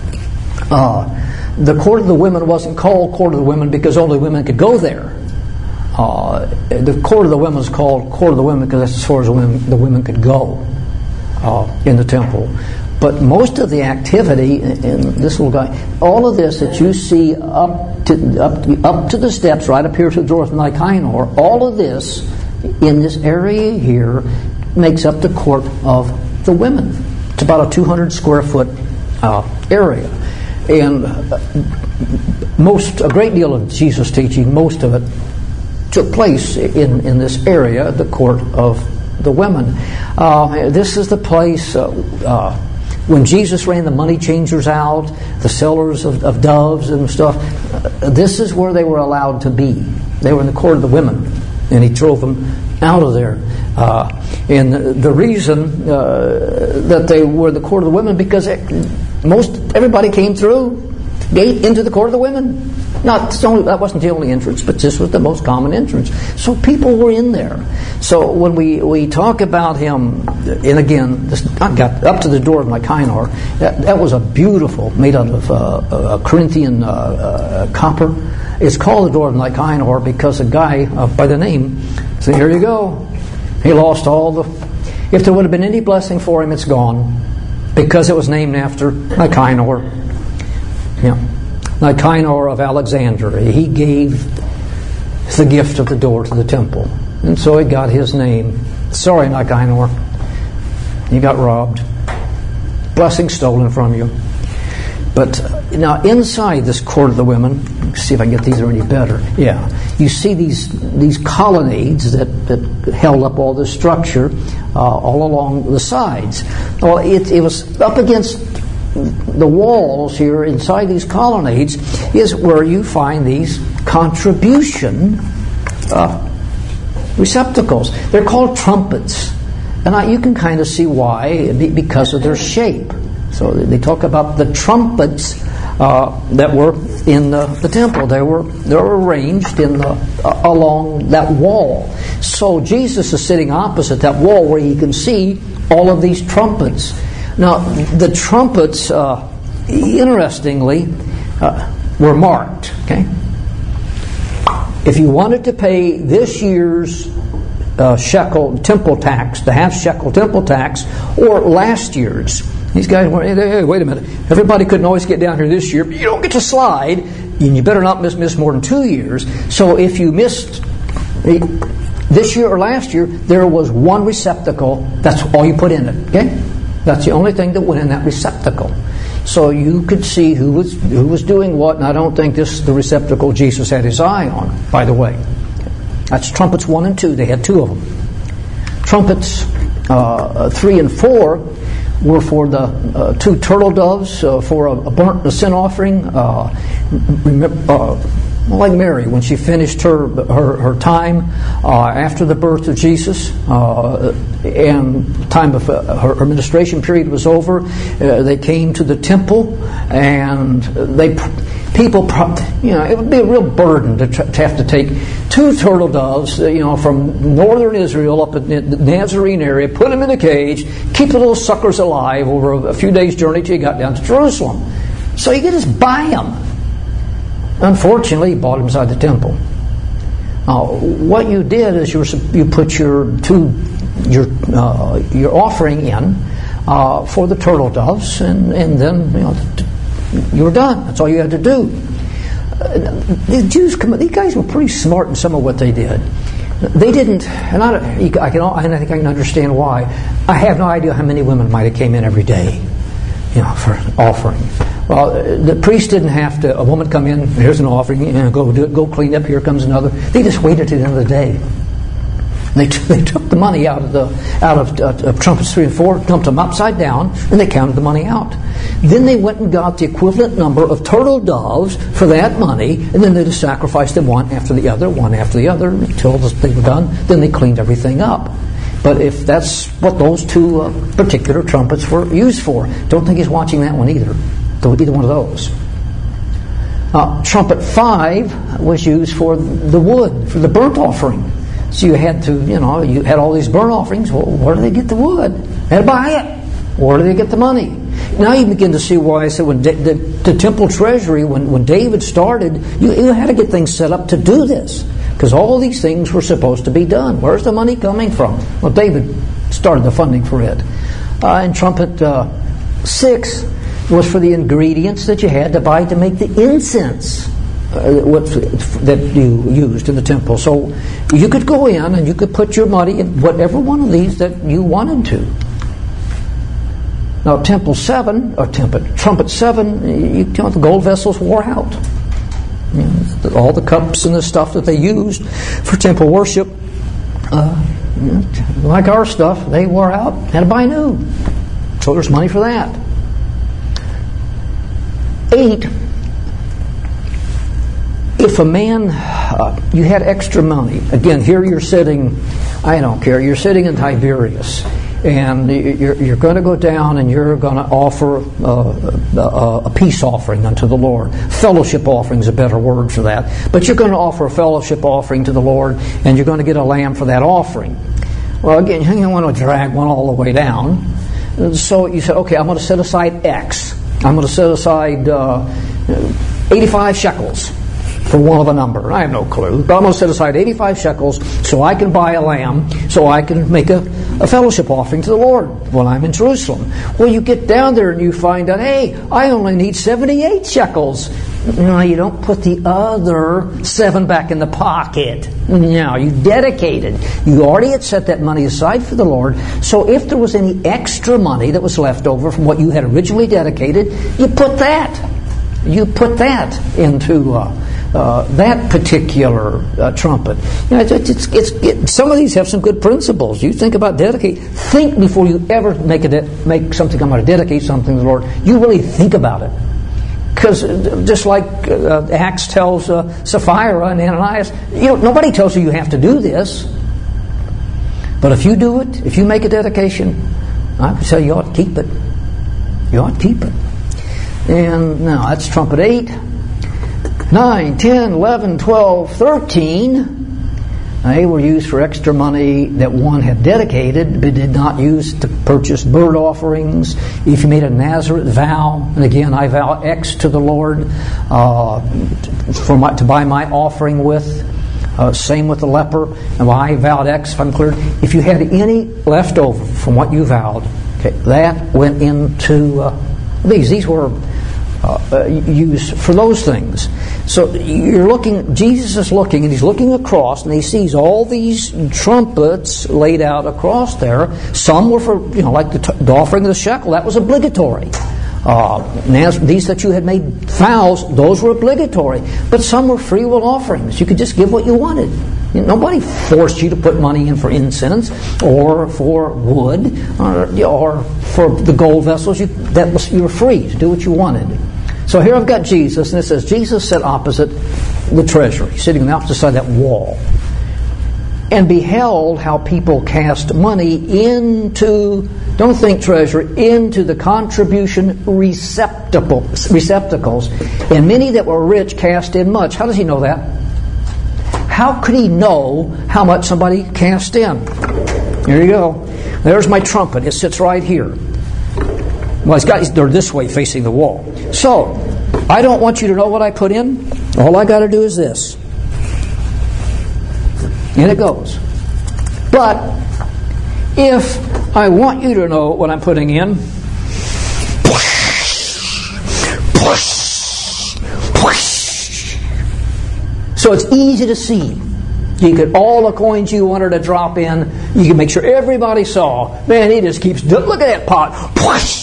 Uh, the court of the women wasn't called court of the women because only women could go there. Uh, the court of the women is called court of the women because that's as far as the women, the women could go uh, in the temple. But most of the activity in this little guy, all of this that you see up to up to, up to the steps, right up here to the door of Nicanor, all of this in this area here makes up the court of the women. It's about a two hundred square foot uh, area, and most a great deal of Jesus' teaching, most of it took place in in this area, the court of the women. Uh, this is the place. Uh, uh, When Jesus ran the money changers out, the sellers of, of doves and stuff, uh, this is where they were allowed to be. They were in the court of the women, and he drove them out of there. Uh, and the, the reason uh, that they were in the court of the women, because it, most everybody came through gate into the court of the women. Not only, that wasn't the only entrance, but this was the most common entrance. So people were in there. So when we, we talk about him, and again, this, I got up to the door of Nicanor. That, that was a beautiful, made out of uh, a Corinthian uh, uh, copper. It's called the door of Nicanor because a guy uh, by the name said, "Here you go." He lost all the. If there would have been any blessing for him, it's gone because it was named after Nicanor. Yeah. Nicanor of Alexandria. He gave the gift of the door to the temple. And so he got his name. Sorry, Nicanor. You got robbed. Blessing stolen from you. But now inside this court of the women, let's see if I can get these are any better. Yeah. You see these these colonnades that, that held up all this structure uh, all along the sides. Well, it, it was up against the walls here inside these colonnades is where you find these contribution uh, receptacles. They're called trumpets. And I, you can kind of see why, because of their shape. So they talk about the trumpets uh, that were in the, the temple. They were they were arranged in the uh, along that wall. So Jesus is sitting opposite that wall where he can see all of these trumpets. Now, the trumpets, uh, interestingly, uh, were marked. Okay, if you wanted to pay this year's uh, shekel temple tax, the half shekel temple tax, or last year's, these guys were, hey, hey, wait a minute, everybody couldn't always get down here this year, but you don't get to slide, and you better not miss miss more than two years. So if you missed this year or last year, there was one receptacle. That's all you put in it. Okay. That's the only thing that went in that receptacle. So you could see who was who was doing what, and I don't think this is the receptacle Jesus had his eye on, by the way. That's trumpets one and two. They had two of them. Trumpets uh, three and four were for the uh, two turtle doves, uh, for a, a burnt a sin offering. Uh, remember, uh, like Mary, when she finished her her, her time uh, after the birth of Jesus, uh, and time of uh, her, her ministration period was over, uh, they came to the temple, and they people, you know, it would be a real burden to, tr- to have to take two turtle doves, you know, from northern Israel up in the Nazarene area, put them in a cage, keep the little suckers alive over a, a few days' journey till you got down to Jerusalem. So you could just buy them. Unfortunately, he bought them inside the temple. Uh, what you did is you were, you put your two your uh, your offering in uh, for the turtle doves, and, and then you know you were done. That's all you had to do. Uh, the Jews, these guys were pretty smart in some of what they did. They didn't, and I, I can, and I think I can understand why. I have no idea how many women might have came in every day, you know, for offering. Well, the priest didn't have to, a woman come in, here's an offering, you know, go do it, go clean up, here comes another. They just waited till the end of the day. They, t- they took the money out of the out of, uh, of trumpets three and four, dumped them upside down, and they counted the money out. Then they went and got the equivalent number of turtle doves for that money, and then they just sacrificed them one after the other, one after the other, until they were done. Then they cleaned everything up. But if that's what those two uh, particular trumpets were used for, don't think he's watching that one either. Either one of those. Uh, trumpet five was used for the wood, for the burnt offering. So you had to, you know, you had all these burnt offerings. Well, where do they get the wood? They had to buy it. Where do they get the money? Now you begin to see why I said when da- the, the temple treasury, when, when David started, you, you had to get things set up to do this. Because all these things were supposed to be done. Where's the money coming from? Well, David started the funding for it. Uh, and trumpet uh, six was for the ingredients that you had to buy to make the incense uh, what, that you used in the temple. So you could go in and you could put your money in whatever one of these that you wanted to. Now, temple seven, or trumpet, trumpet seven, you know, the gold vessels wore out. You know, all the cups and the stuff that they used for temple worship, uh, you know, like our stuff, they wore out, had to buy new. So there's money for that. Eight, if a man, uh, you had extra money, again, here you're sitting, I don't care, you're sitting in Tiberias, and you're, you're going to go down and you're going to offer uh, a, a peace offering unto the Lord. Fellowship offering is a better word for that. But you're going to offer a fellowship offering to the Lord, and you're going to get a lamb for that offering. Well, again, you don't want to drag one all the way down. So you say, okay, I'm going to set aside X. I'm going to set aside uh, eighty-five shekels for one of a number. I have no clue. But I'm going to set aside eighty-five shekels so I can buy a lamb, so I can make a, a fellowship offering to the Lord when I'm in Jerusalem. Well, you get down there and you find out, hey, I only need seventy-eight shekels. No, you don't put the other seven back in the pocket. No, you dedicated. You already had set that money aside for the Lord. So if there was any extra money that was left over from what you had originally dedicated, you put that. You put that into uh, uh, that particular uh, trumpet. You know, it's, it's, it's, it, some of these have some good principles. You think about dedicate. Think before you ever make a de- make something. I'm going to dedicate something to the Lord. You really think about it. Because just like uh, Acts tells uh, Sapphira and Ananias, you know, nobody tells you you have to do this. But if you do it, if you make a dedication, I would say you ought to keep it. You ought to keep it. And now that's trumpet eight, nine, ten, eleven, twelve, thirteen. They were used for extra money that one had dedicated, but did not use to purchase burnt offerings. If you made a Nazareth vow, and again, I vow X to the Lord uh, for my, to buy my offering with. Uh, same with the leper. And I vowed X, if I'm clear. If you had any left over from what you vowed, okay, that went into uh, these. These were Uh, uh, used for those things. So you're looking, Jesus is looking, and he's looking across, and he sees all these trumpets laid out across there. Some were for, you know, like the, t- the offering of the shekel, that was obligatory. Uh, Naz- these that you had made vows, those were obligatory. But some were free will offerings. You could just give what you wanted. You know, nobody forced you to put money in for incense or for wood or, or for the gold vessels. You, that was, you were free to do what you wanted. So here I've got Jesus, and it says Jesus sat opposite the treasury, sitting on the opposite side of that wall, and beheld how people cast money into, don't think treasury, into the contribution receptacles, receptacles, and many that were rich cast in much. How does he know that? How could he know how much somebody cast in? Here you go. There's my trumpet. It sits right here. Well, it's got, they're this way facing the wall. So, I don't want you to know what I put in. All I got to do is this. And it goes. But if I want you to know what I'm putting in, so it's easy to see. You could, all the coins you wanted to drop in, you can make sure everybody saw. Man, he just keeps, look at that pot.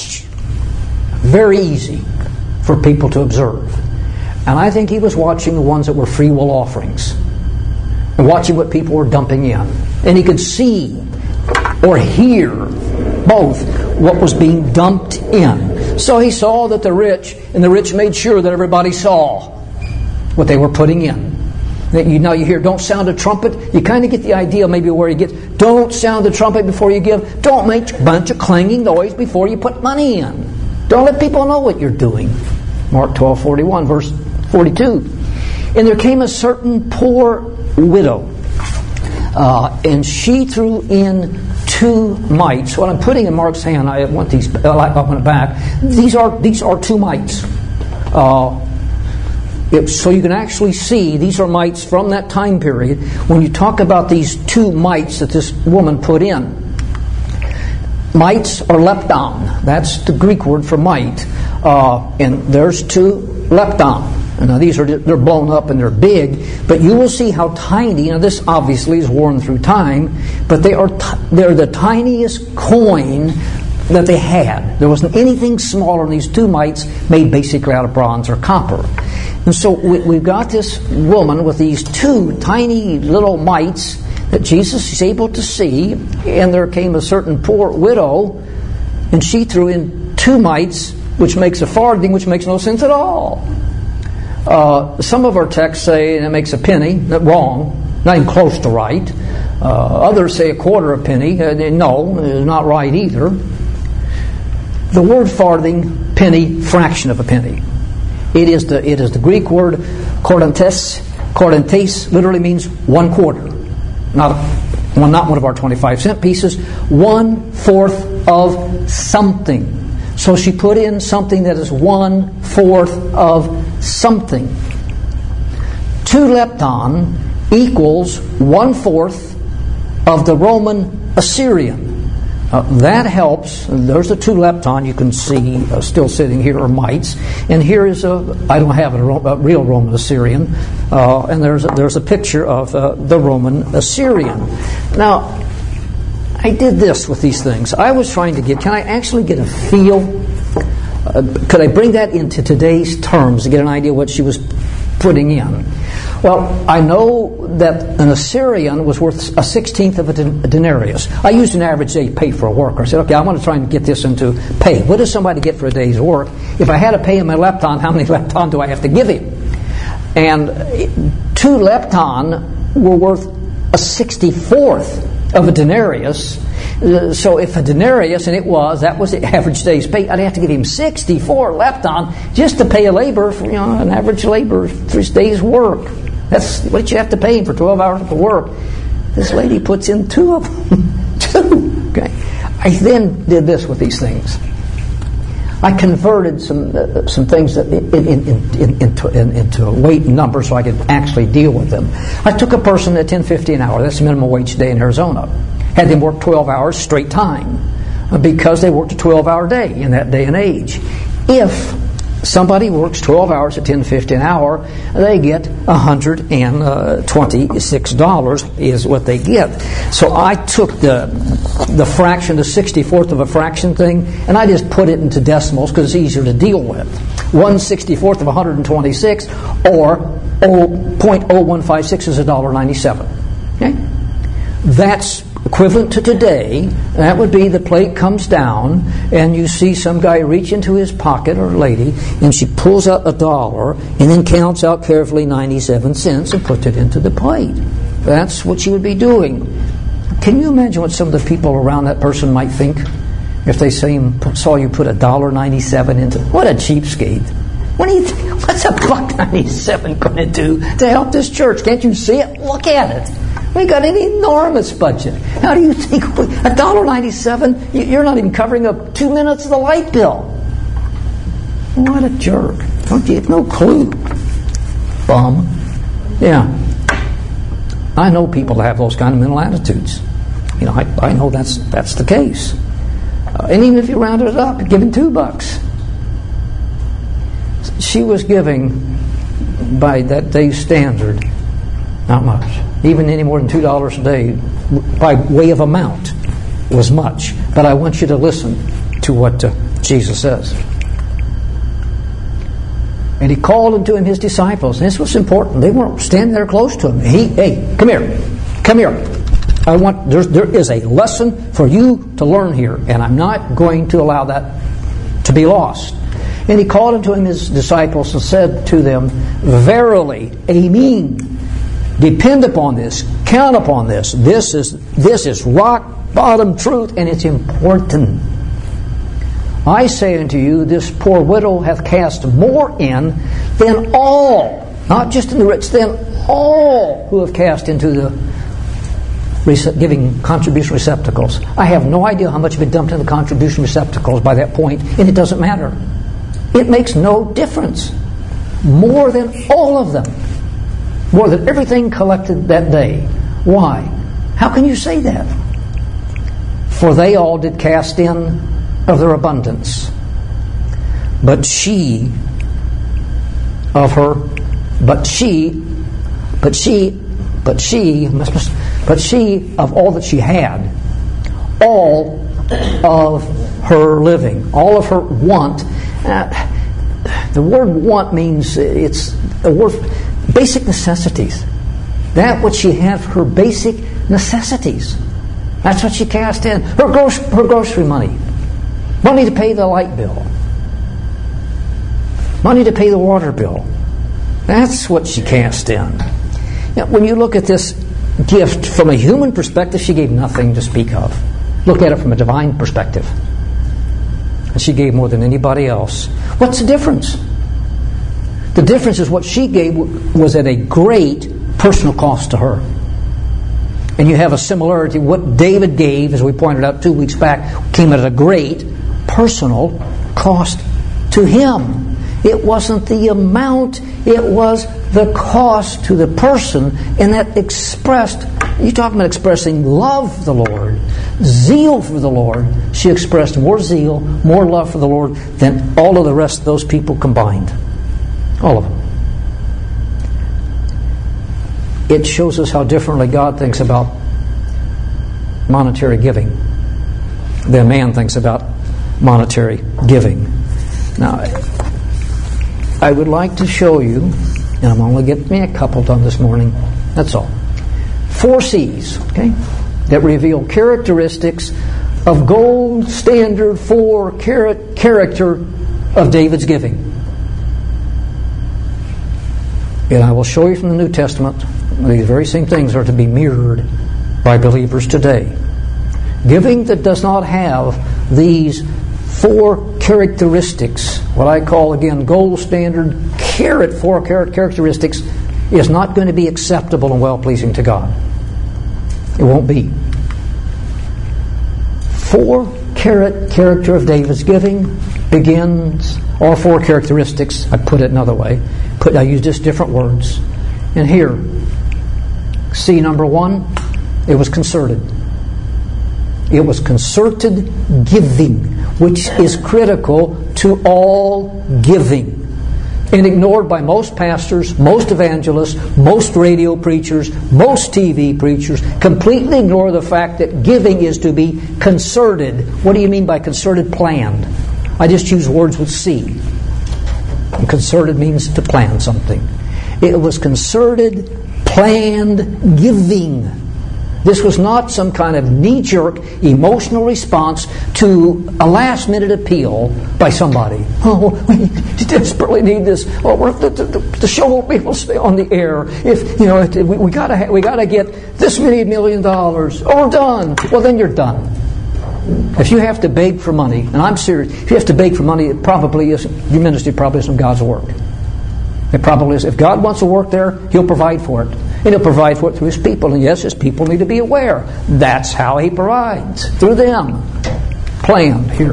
Very easy for people to observe. And I think he was watching the ones that were free will offerings. And watching what people were dumping in. And he could see or hear both what was being dumped in. So he saw that the rich, and the rich made sure that everybody saw what they were putting in. You know, you hear, don't sound a trumpet. You kind of get the idea maybe where you get, don't sound the trumpet before you give. Don't make a bunch of clanging noise before you put money in. Don't let people know what you're doing. Mark twelve forty-one, verse forty-two. And there came a certain poor widow, uh, and she threw in two mites. What I'm putting in Mark's hand, I want these uh, up and back. These are these are two mites. Uh, it, so you can actually see these are mites from that time period. When you talk about these two mites that this woman put in, mites or lepton. That's the Greek word for mite. Uh, and there's two lepton. Now these are they're blown up and they're big, but you will see how tiny. Now this obviously is worn through time, but they are t- they're the tiniest coin that they had. There wasn't anything smaller than these two mites made basically out of bronze or copper. And so we, we've got this woman with these two tiny little mites that Jesus is able to see, and there came a certain poor widow, and she threw in two mites, which makes a farthing, which makes no sense at all. Uh, some of our texts say it makes a penny. Wrong. Not even close to right. Uh, others say a quarter of a penny. Uh, no, it's not right either. The word farthing, penny, fraction of a penny. It is the it is the Greek word quartantes. Quartantes literally means one quarter. Not well, not one of our twenty-five cent pieces. One fourth of something. So she put in something that is one fourth of something. Two lepton equals one fourth of the Roman Assyrian. Uh, that helps. There's the two lepton you can see uh, still sitting here, or mites. And here is a, I don't have a, a real Roman Assyrian. Uh, and there's a, there's a picture of uh, the Roman Assyrian. Now, I did this with these things. I was trying to get, can I actually get a feel? Uh, could I bring that into today's terms to get an idea what she was putting in? Well, I know that an Assyrian was worth a sixteenth of a denarius. I used an average day's pay for a worker. I said, okay, I want to try and get this into pay. What does somebody get for a day's work? If I had to pay him a lepton, how many lepton do I have to give him? And two lepton were worth a sixty-fourth of a denarius. Uh, so if a denarius, and it was, that was the average day's pay, I'd have to give him sixty-four lepton just to pay a laborer for, you know, an average laborer for his day's work. That's what you have to pay him for twelve hours of work. This lady puts in two of them. two. Okay. I then did this with these things. I converted some uh, some things that in, in, in, into, in, into weight and number so I could actually deal with them. I took a person at ten fifty an hour. That's the minimum wage day in Arizona. Had them work twelve hours straight time because they worked a twelve-hour day in that day and age. If somebody works twelve hours at ten fifty an hour, they get one hundred twenty-six dollars is what they get. So I took the the fraction, the sixty-fourth of a fraction thing, and I just put it into decimals because it's easier to deal with. one sixty-fourth of one hundred twenty-six, or zero point zero one five six is one dollar ninety-seven. Okay? That's equivalent to today, that would be the plate comes down and you see some guy reach into his pocket, or lady, and she pulls out a dollar and then counts out carefully ninety-seven cents and puts it into the plate. That's what she would be doing. Can you imagine what some of the people around that person might think if they saw you put a dollar ninety-seven into? What a cheapskate! What do you think? What's a buck ninety-seven going to do to help this church? Can't you see it? Look at it. We got an enormous budget. How do you think a dollar ninety-seven? You're not even covering up two minutes of the light bill. What a jerk! Don't you have no clue? Bum. Yeah. I know people that have those kind of mental attitudes. You know, I, I know that's that's the case. Uh, and even if you rounded it up, giving two bucks. She was giving, by that day's standard, not much. Even any more than two dollars a day, by way of amount, was much. But I want you to listen to what uh, Jesus says. And he called unto him his disciples. And this was important. They weren't standing there close to him. He, hey, come here. Come here. I want, there's, there is a lesson for you to learn here. And I'm not going to allow that to be lost. And he called unto him his disciples and said to them, Verily, amen. Depend upon this. Count upon this. This is, this is rock bottom truth, and it's important. I say unto you, this poor widow hath cast more in than all, not just in the rich, than all who have cast into the giving contribution receptacles. I have no idea how much have been dumped in the contribution receptacles by that point, and it doesn't matter. It makes no difference. More than all of them. More than everything collected that day. Why? How can you say that? For they all did cast in of their abundance. But she of her, but she, but she, but she, but she of all that she had, all of her living, all of her want. Uh, the word want means it's a word, basic necessities. That which she had, her basic necessities. That's what she cast in. Her, gro- her grocery money. Money to pay the light bill. Money to pay the water bill. That's what she cast in. Now, when you look at this gift from a human perspective, she gave nothing to speak of. Look at it from a divine perspective. And she gave more than anybody else. What's the difference? The difference is what she gave was at a great personal cost to her. And you have a similarity. What David gave, as we pointed out two weeks back, came at a great personal cost to him. It wasn't the amount, it was the cost to the person, and that expressed, you're talking about expressing love for the Lord, zeal for the Lord. She expressed more zeal, more love for the Lord than all of the rest of those people combined. All of them. It shows us how differently God thinks about monetary giving than man thinks about monetary giving. Now, I would like to show you, and I'm only getting me a couple done this morning, that's all. Four C's, okay, that reveal characteristics of gold standard for character of David's giving. And I will show you from the New Testament, these very same things are to be mirrored by believers today. Giving that does not have these four characteristics, what I call again gold standard carrot four characteristics, is not going to be acceptable and well-pleasing to God. It won't be. Four carat character of David's giving begins, or four characteristics, I put it another way. Put, I use just different words. And here, C number one, it was concerted. It was concerted giving, which is critical to all giving. And ignored by most pastors, most evangelists, most radio preachers, most T V preachers, completely ignore the fact that giving is to be concerted. What do you mean by concerted? Planned. I just use words with C. And concerted means to plan something. It was concerted, planned giving. This was not some kind of knee-jerk emotional response to a last-minute appeal by somebody. Oh, we desperately need this. Oh, we're, the, the, the show won't be able to stay on the air. If you know, we, we gotta ha- we gotta get this many million dollars. Oh, we're done. Well, then you're done. If you have to beg for money, and I'm serious, if you have to beg for money, it probably is your ministry probably isn't God's work. It probably is. If God wants to work there, He'll provide for it. And He'll provide for it through His people. And yes, His people need to be aware. That's how He provides. Through them. Planned here.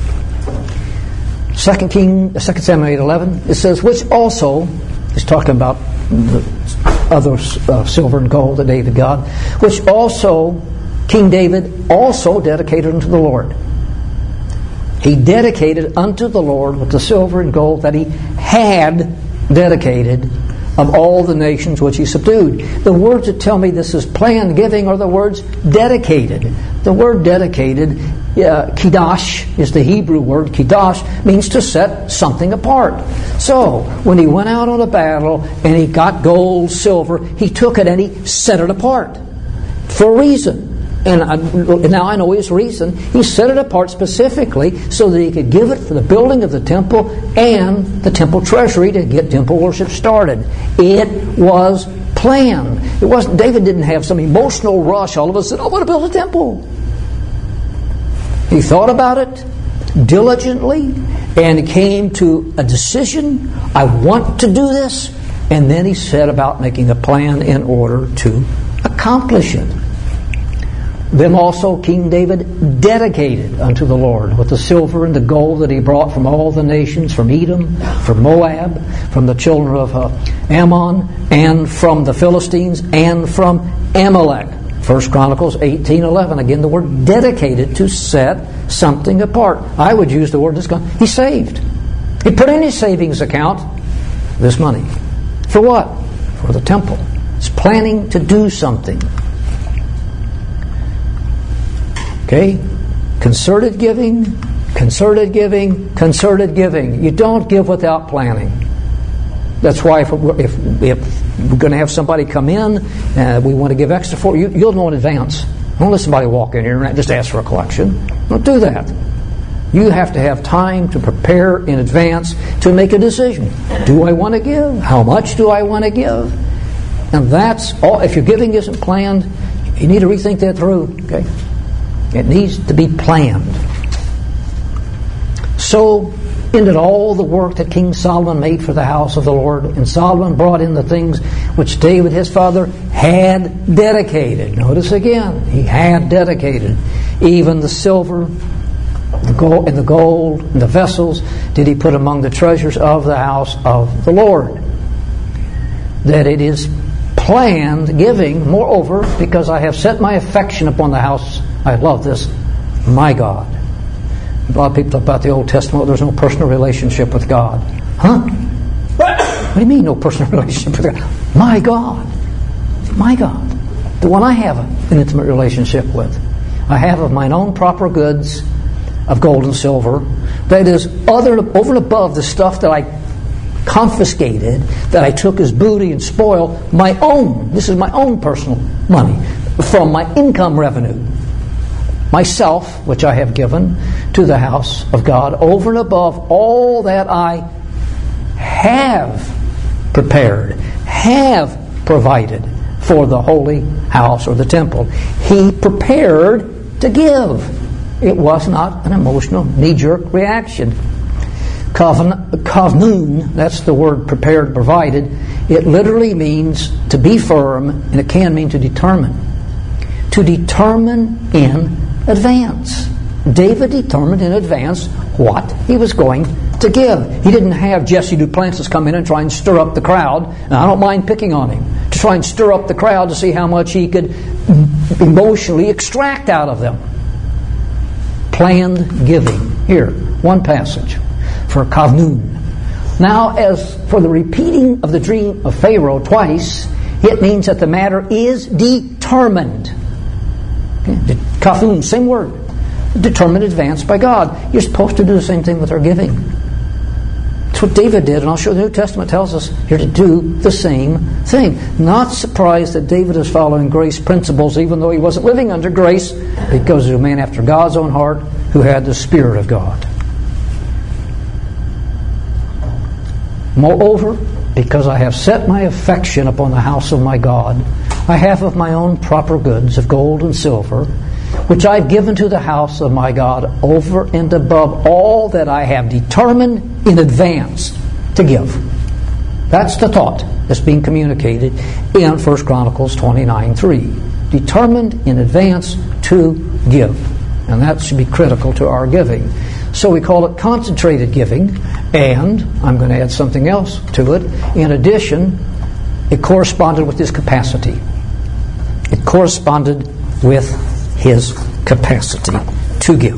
Second King, Second Samuel eight eleven, it says, which also, he's talking about the other uh, silver and gold that David got, which also King David also dedicated unto the Lord. He dedicated unto the Lord with the silver and gold that he had dedicated of all the nations which he subdued. The words that tell me this is planned giving are the words dedicated. The word dedicated, uh, kiddush, is the Hebrew word. Kiddush means to set something apart. So, when he went out on a battle and he got gold, silver, he took it and he set it apart for a reason. And I, now I know his reason. He set it apart specifically so that he could give it for the building of the temple and the temple treasury to get temple worship started. It was planned. It wasn't. David didn't have some emotional rush all of a sudden. I want to build a temple. He thought about it diligently and came to a decision. I want to do this. And then he set about making a plan in order to accomplish it. Them also King David dedicated unto the Lord with the silver and the gold that he brought from all the nations, from Edom, from Moab, from the children of uh, Ammon, and from the Philistines, and from Amalek. First Chronicles eighteen eleven. Again, the word dedicated, to set something apart. I would use the word this guy. He saved. He put in his savings account this money. For what? For the temple. He's planning to do something. Okay? Concerted giving, concerted giving, concerted giving. You don't give without planning. That's why if, if, if we're going to have somebody come in and we want to give extra for you, you'll know in advance. Don't let somebody walk in here and just ask for a collection. Don't do that. You have to have time to prepare in advance to make a decision. Do I want to give? How much do I want to give? And that's all. If your giving isn't planned, you need to rethink that through. Okay? It needs to be planned. So ended all the work that King Solomon made for the house of the Lord. And Solomon brought in the things which David his father had dedicated. Notice again, he had dedicated. Even the silver, the gold, and the gold, and the vessels did he put among the treasures of the house of the Lord. That it is planned giving, moreover, because I have set my affection upon the house. I love this. My God. A lot of people talk about the Old Testament. There's no personal relationship with God. Huh? What do you mean no personal relationship with God? My God. My God. The one I have an intimate relationship with. I have of mine own proper goods of gold and silver. That is, other over and above the stuff that I confiscated, that I took as booty and spoil, my own. This is my own personal money from my income revenue. Myself, which I have given to the house of God, over and above all that I have prepared, have provided for the holy house or the temple. He prepared to give. It was not an emotional knee-jerk reaction. Kavnun, that's the word prepared, provided. It literally means to be firm, and it can mean to determine. To determine in advance. David determined in advance what he was going to give. He didn't have Jesse Duplantis come in and try and stir up the crowd. And I don't mind picking on him. To try and stir up the crowd to see how much he could emotionally extract out of them. Planned giving. Here, one passage for Kavnun. Now, as for the repeating of the dream of Pharaoh twice, it means that the matter is determined. Okay. Kafun, same word. Determined in advance by God. You're supposed to do the same thing with our giving. That's what David did, and I'll show the New Testament tells us here to do the same thing. Not surprised that David is following grace principles, even though he wasn't living under grace, because he was a man after God's own heart who had the Spirit of God. Moreover, because I have set my affection upon the house of my God, I have of my own proper goods of gold and silver, which I have given to the house of my God over and above all that I have determined in advance to give. That's the thought that's being communicated in First Chronicles twenty-nine three. Determined in advance to give. And that should be critical to our giving. So we call it concentrated giving, and I'm going to add something else to it. In addition, it corresponded with his capacity. It corresponded with his capacity to give.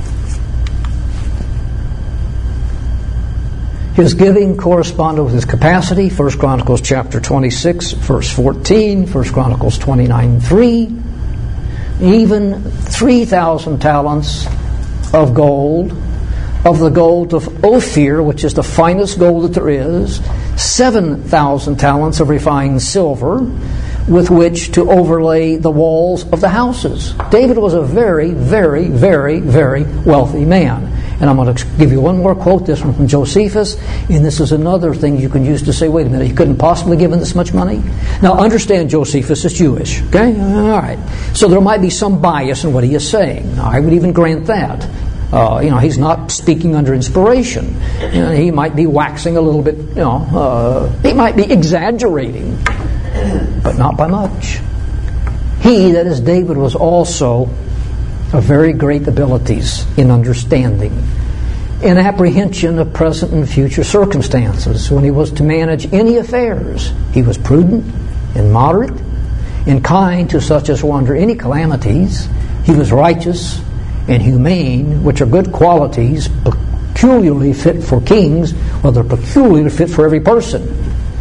His giving corresponded with his capacity. First Chronicles chapter twenty-six, verse fourteen. First Chronicles twenty-nine three. Even three thousand talents of gold, of the gold of Ophir, which is the finest gold that there is, seven thousand talents of refined silver, with which to overlay the walls of the houses. David was a very, very, very, very wealthy man. And I'm going to give you one more quote, this one from Josephus, and this is another thing you can use to say, wait a minute, he couldn't possibly give him this much money? Now, understand Josephus is Jewish, okay? All right. So there might be some bias in what he is saying. Now, I would even grant that. Uh, you know, he's not speaking under inspiration. You know, he might be waxing a little bit, you know, uh, he might be exaggerating, but not by much. He, that is David, was also of very great abilities in understanding, in apprehension of present and future circumstances. When he was to manage any affairs, he was prudent and moderate and kind to such as were under any calamities. He was righteous and humane, which are good qualities peculiarly fit for kings, well, they're peculiarly fit for every person.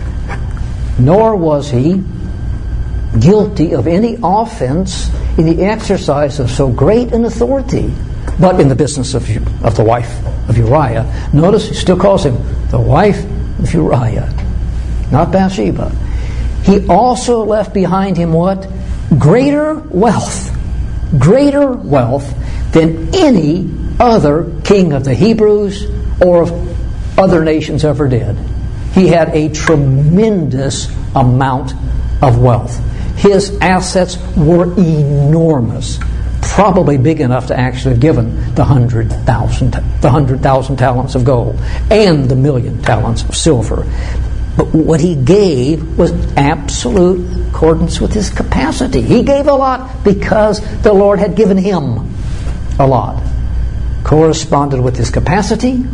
Nor was he guilty of any offense in the exercise of so great an authority, but in the business of, of the wife of Uriah. Notice he still calls him the wife of Uriah, not Bathsheba. He also left behind him what? Greater wealth. Greater wealth than any other king of the Hebrews or of other nations ever did. He had a tremendous amount of wealth. His assets were enormous, probably big enough to actually have given the hundred thousand, the hundred thousand talents of gold and the million talents of silver. But what he gave was absolute accordance with his capacity. He gave a lot because the Lord had given him a lot. Corresponded with his capacity.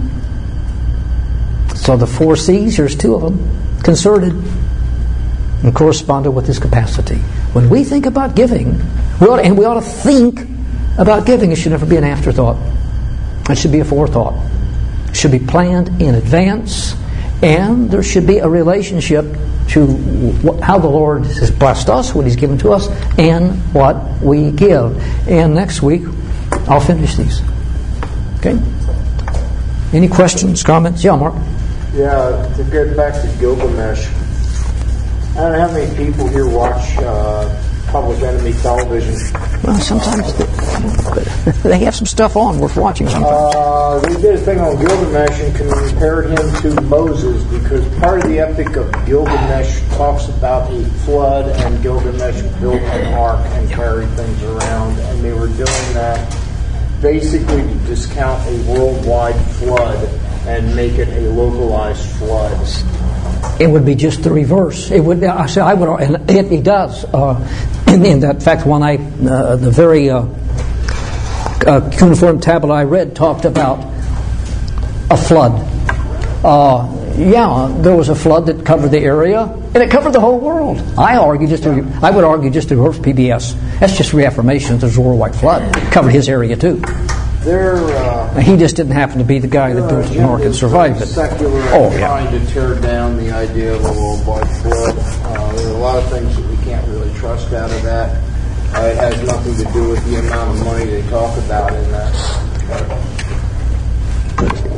So the four C's, here's two of them, concerted, and corresponded with his capacity. When we think about giving, we ought to, and we ought to think about giving, it should never be an afterthought. It should be a forethought. It should be planned in advance, and there should be a relationship to how the Lord has blessed us, what He's given to us, and what we give. And next week, I'll finish these. Okay? Any questions, comments? Yeah, Mark? Yeah, to get back to Gilgamesh, I don't know how many people here watch uh, Public Enemy television. Well, sometimes they, they have some stuff on worth watching sometimes. Uh, they did a thing on Gilgamesh and compared him to Moses, because part of the epic of Gilgamesh talks about a flood, and Gilgamesh built an ark and carried things around, and they were doing that basically to discount a worldwide flood and make it a localized flood. It would be just the reverse. It would. I say I would, and it, it does. Uh, in, in that fact, one I, uh, the very uh, uh, cuneiform tablet I read talked about a flood. Uh, yeah, there was a flood that covered the area, and it covered the whole world. I argue just. To, I would argue just to reverse P B S. That's just reaffirmation that there's a worldwide flood. It covered his area too. They're, uh, he just didn't happen to be the guy that built the ark and survived it. Secular oh, yeah. Trying to tear down the idea of a worldwide flood. Uh, there are a lot of things that we can't really trust out of that. Uh, it has nothing to do with the amount of money they talk about in that.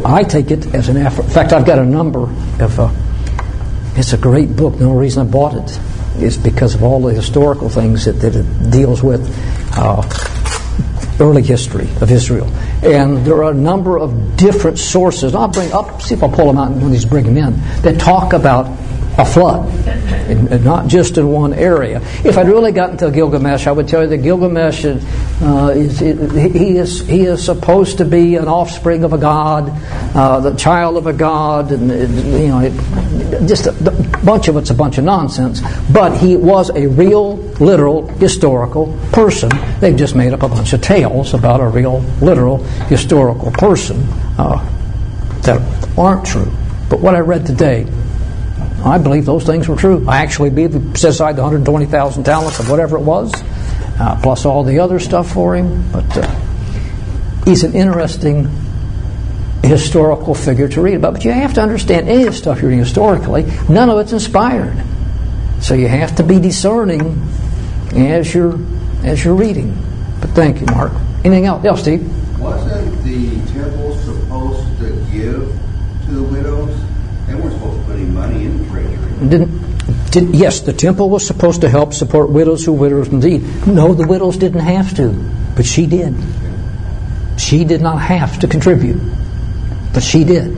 I take it as an effort. In fact, I've got a number of. Uh, it's a great book. The only reason I bought it is because of all the historical things that, that it deals with. Uh, early history of Israel. And there are a number of different sources. I'll bring up, see if I'll pull them out when these bring them in, that talk about a flood, and, and not just in one area. If I'd really gotten to Gilgamesh, I would tell you that Gilgamesh uh, is it, he is he is supposed to be an offspring of a god, uh, the child of a god, and it, you know, it, just a, a bunch of it's a bunch of nonsense. But he was a real, literal, historical person. They've just made up a bunch of tales about a real, literal, historical person uh, that aren't true. But what I read today, I believe those things were true. I actually believe he set aside the one hundred twenty thousand talents of whatever it was, uh, plus all the other stuff for him. But uh, he's an interesting historical figure to read about. But you have to understand any of the stuff you're reading historically, none of it's inspired. So you have to be discerning as you're as you're reading. But thank you, Mark. Anything else? Yeah, Steve? Wasn't the temple supposed to give to the widows? They weren't supposed to put any money in the treasury. Didn't, did, yes, the temple was supposed to help support widows who widows indeed. No, the widows didn't have to, but she did. She did not have to contribute, but she did.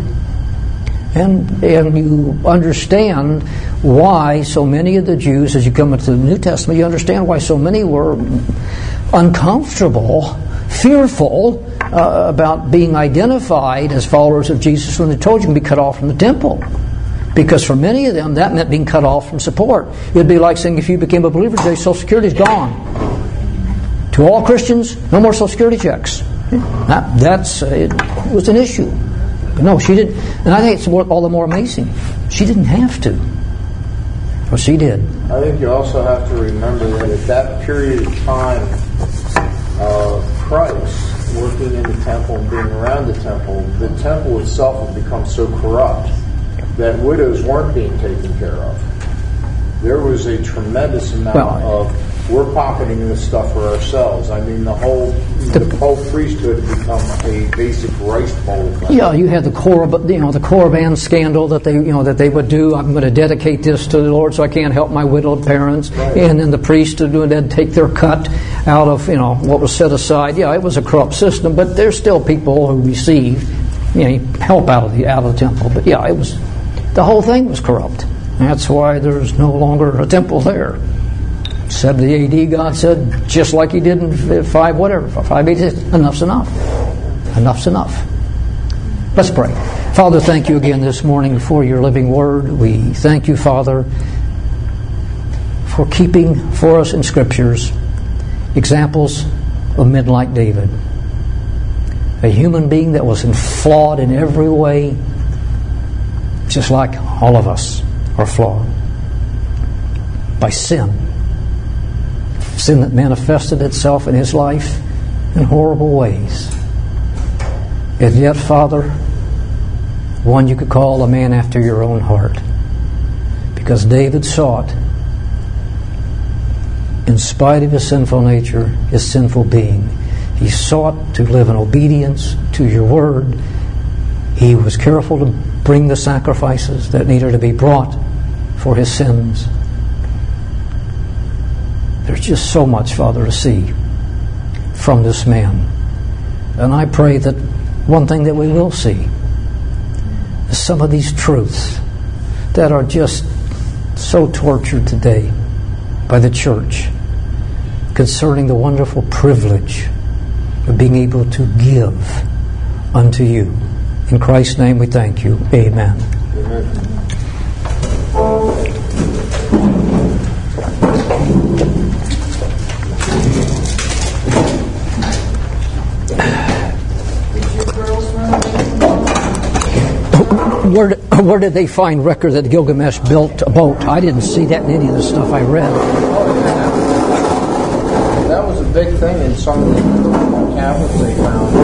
And and you understand why so many of the Jews, as you come into the New Testament, you understand why so many were uncomfortable, fearful uh, about being identified as followers of Jesus when they told you can be cut off from the temple. Because for many of them, that meant being cut off from support. It'd be like saying if you became a believer today, Social Security is gone. To all Christians, no more Social Security checks. That, that's uh, it was an issue. But no, she didn't. And I think it's all the more amazing. She didn't have to. Well, she did. I think you also have to remember that at that period of time, uh, Christ working in the temple and being around the temple, the temple itself had become so corrupt that widows weren't being taken care of. There was a tremendous amount well, of we're pocketing this stuff for ourselves. I mean, the whole the, the whole priesthood had become a basic rice bowl thing. Yeah, you had the Korban, you know, the Korban scandal that they, you know, that they would do. I'm going to dedicate this to the Lord, so I can't help my widowed parents. Right. And then the priests would do it, they'd take their cut out of, you know, what was set aside. Yeah, it was a corrupt system, but there's still people who received, you know, help out of the out of the temple. But yeah, it was the whole thing was corrupt. That's why there's no longer a temple there. seventy A D, God said, just like He did in five whatever, five eighty, enough's enough. Enough's enough. Let's pray. Father, thank you again this morning for your living word. We thank you, Father, for keeping for us in Scriptures examples of men like David. A human being that was flawed in every way, just like all of us are flawed by sin. Sin that manifested itself in his life in horrible ways. And yet, Father, one you could call a man after your own heart. Because David sought, in spite of his sinful nature, his sinful being, he sought to live in obedience to your word. He was careful to bring the sacrifices that needed to be brought for his sins. There's just so much, Father, to see from this man. And I pray that one thing that we will see is some of these truths that are just so tortured today by the church concerning the wonderful privilege of being able to give unto you. In Christ's name we thank you. Amen. Amen. Where did, where did they find record that Gilgamesh built a boat? I didn't see that in any of the stuff I read. That was a big thing in some of the tablets they found.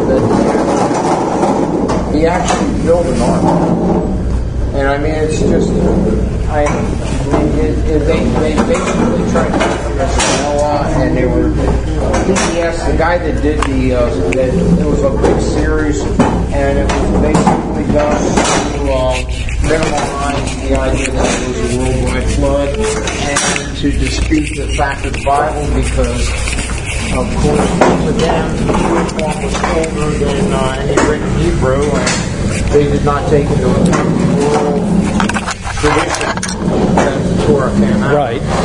That he actually built an ark. And I mean, it's just, I, I mean, it, it, they, they basically tried to figure Noah, and they were, he asked the guy that did the, uh, that, it was of a big series, and it was basically done to uh, minimize the idea that it was a worldwide flood and to dispute the fact of the Bible, because, of course, to them, the form was older than uh, any written Hebrew, and they did not take into account the oral tradition that the Torah came out. Right.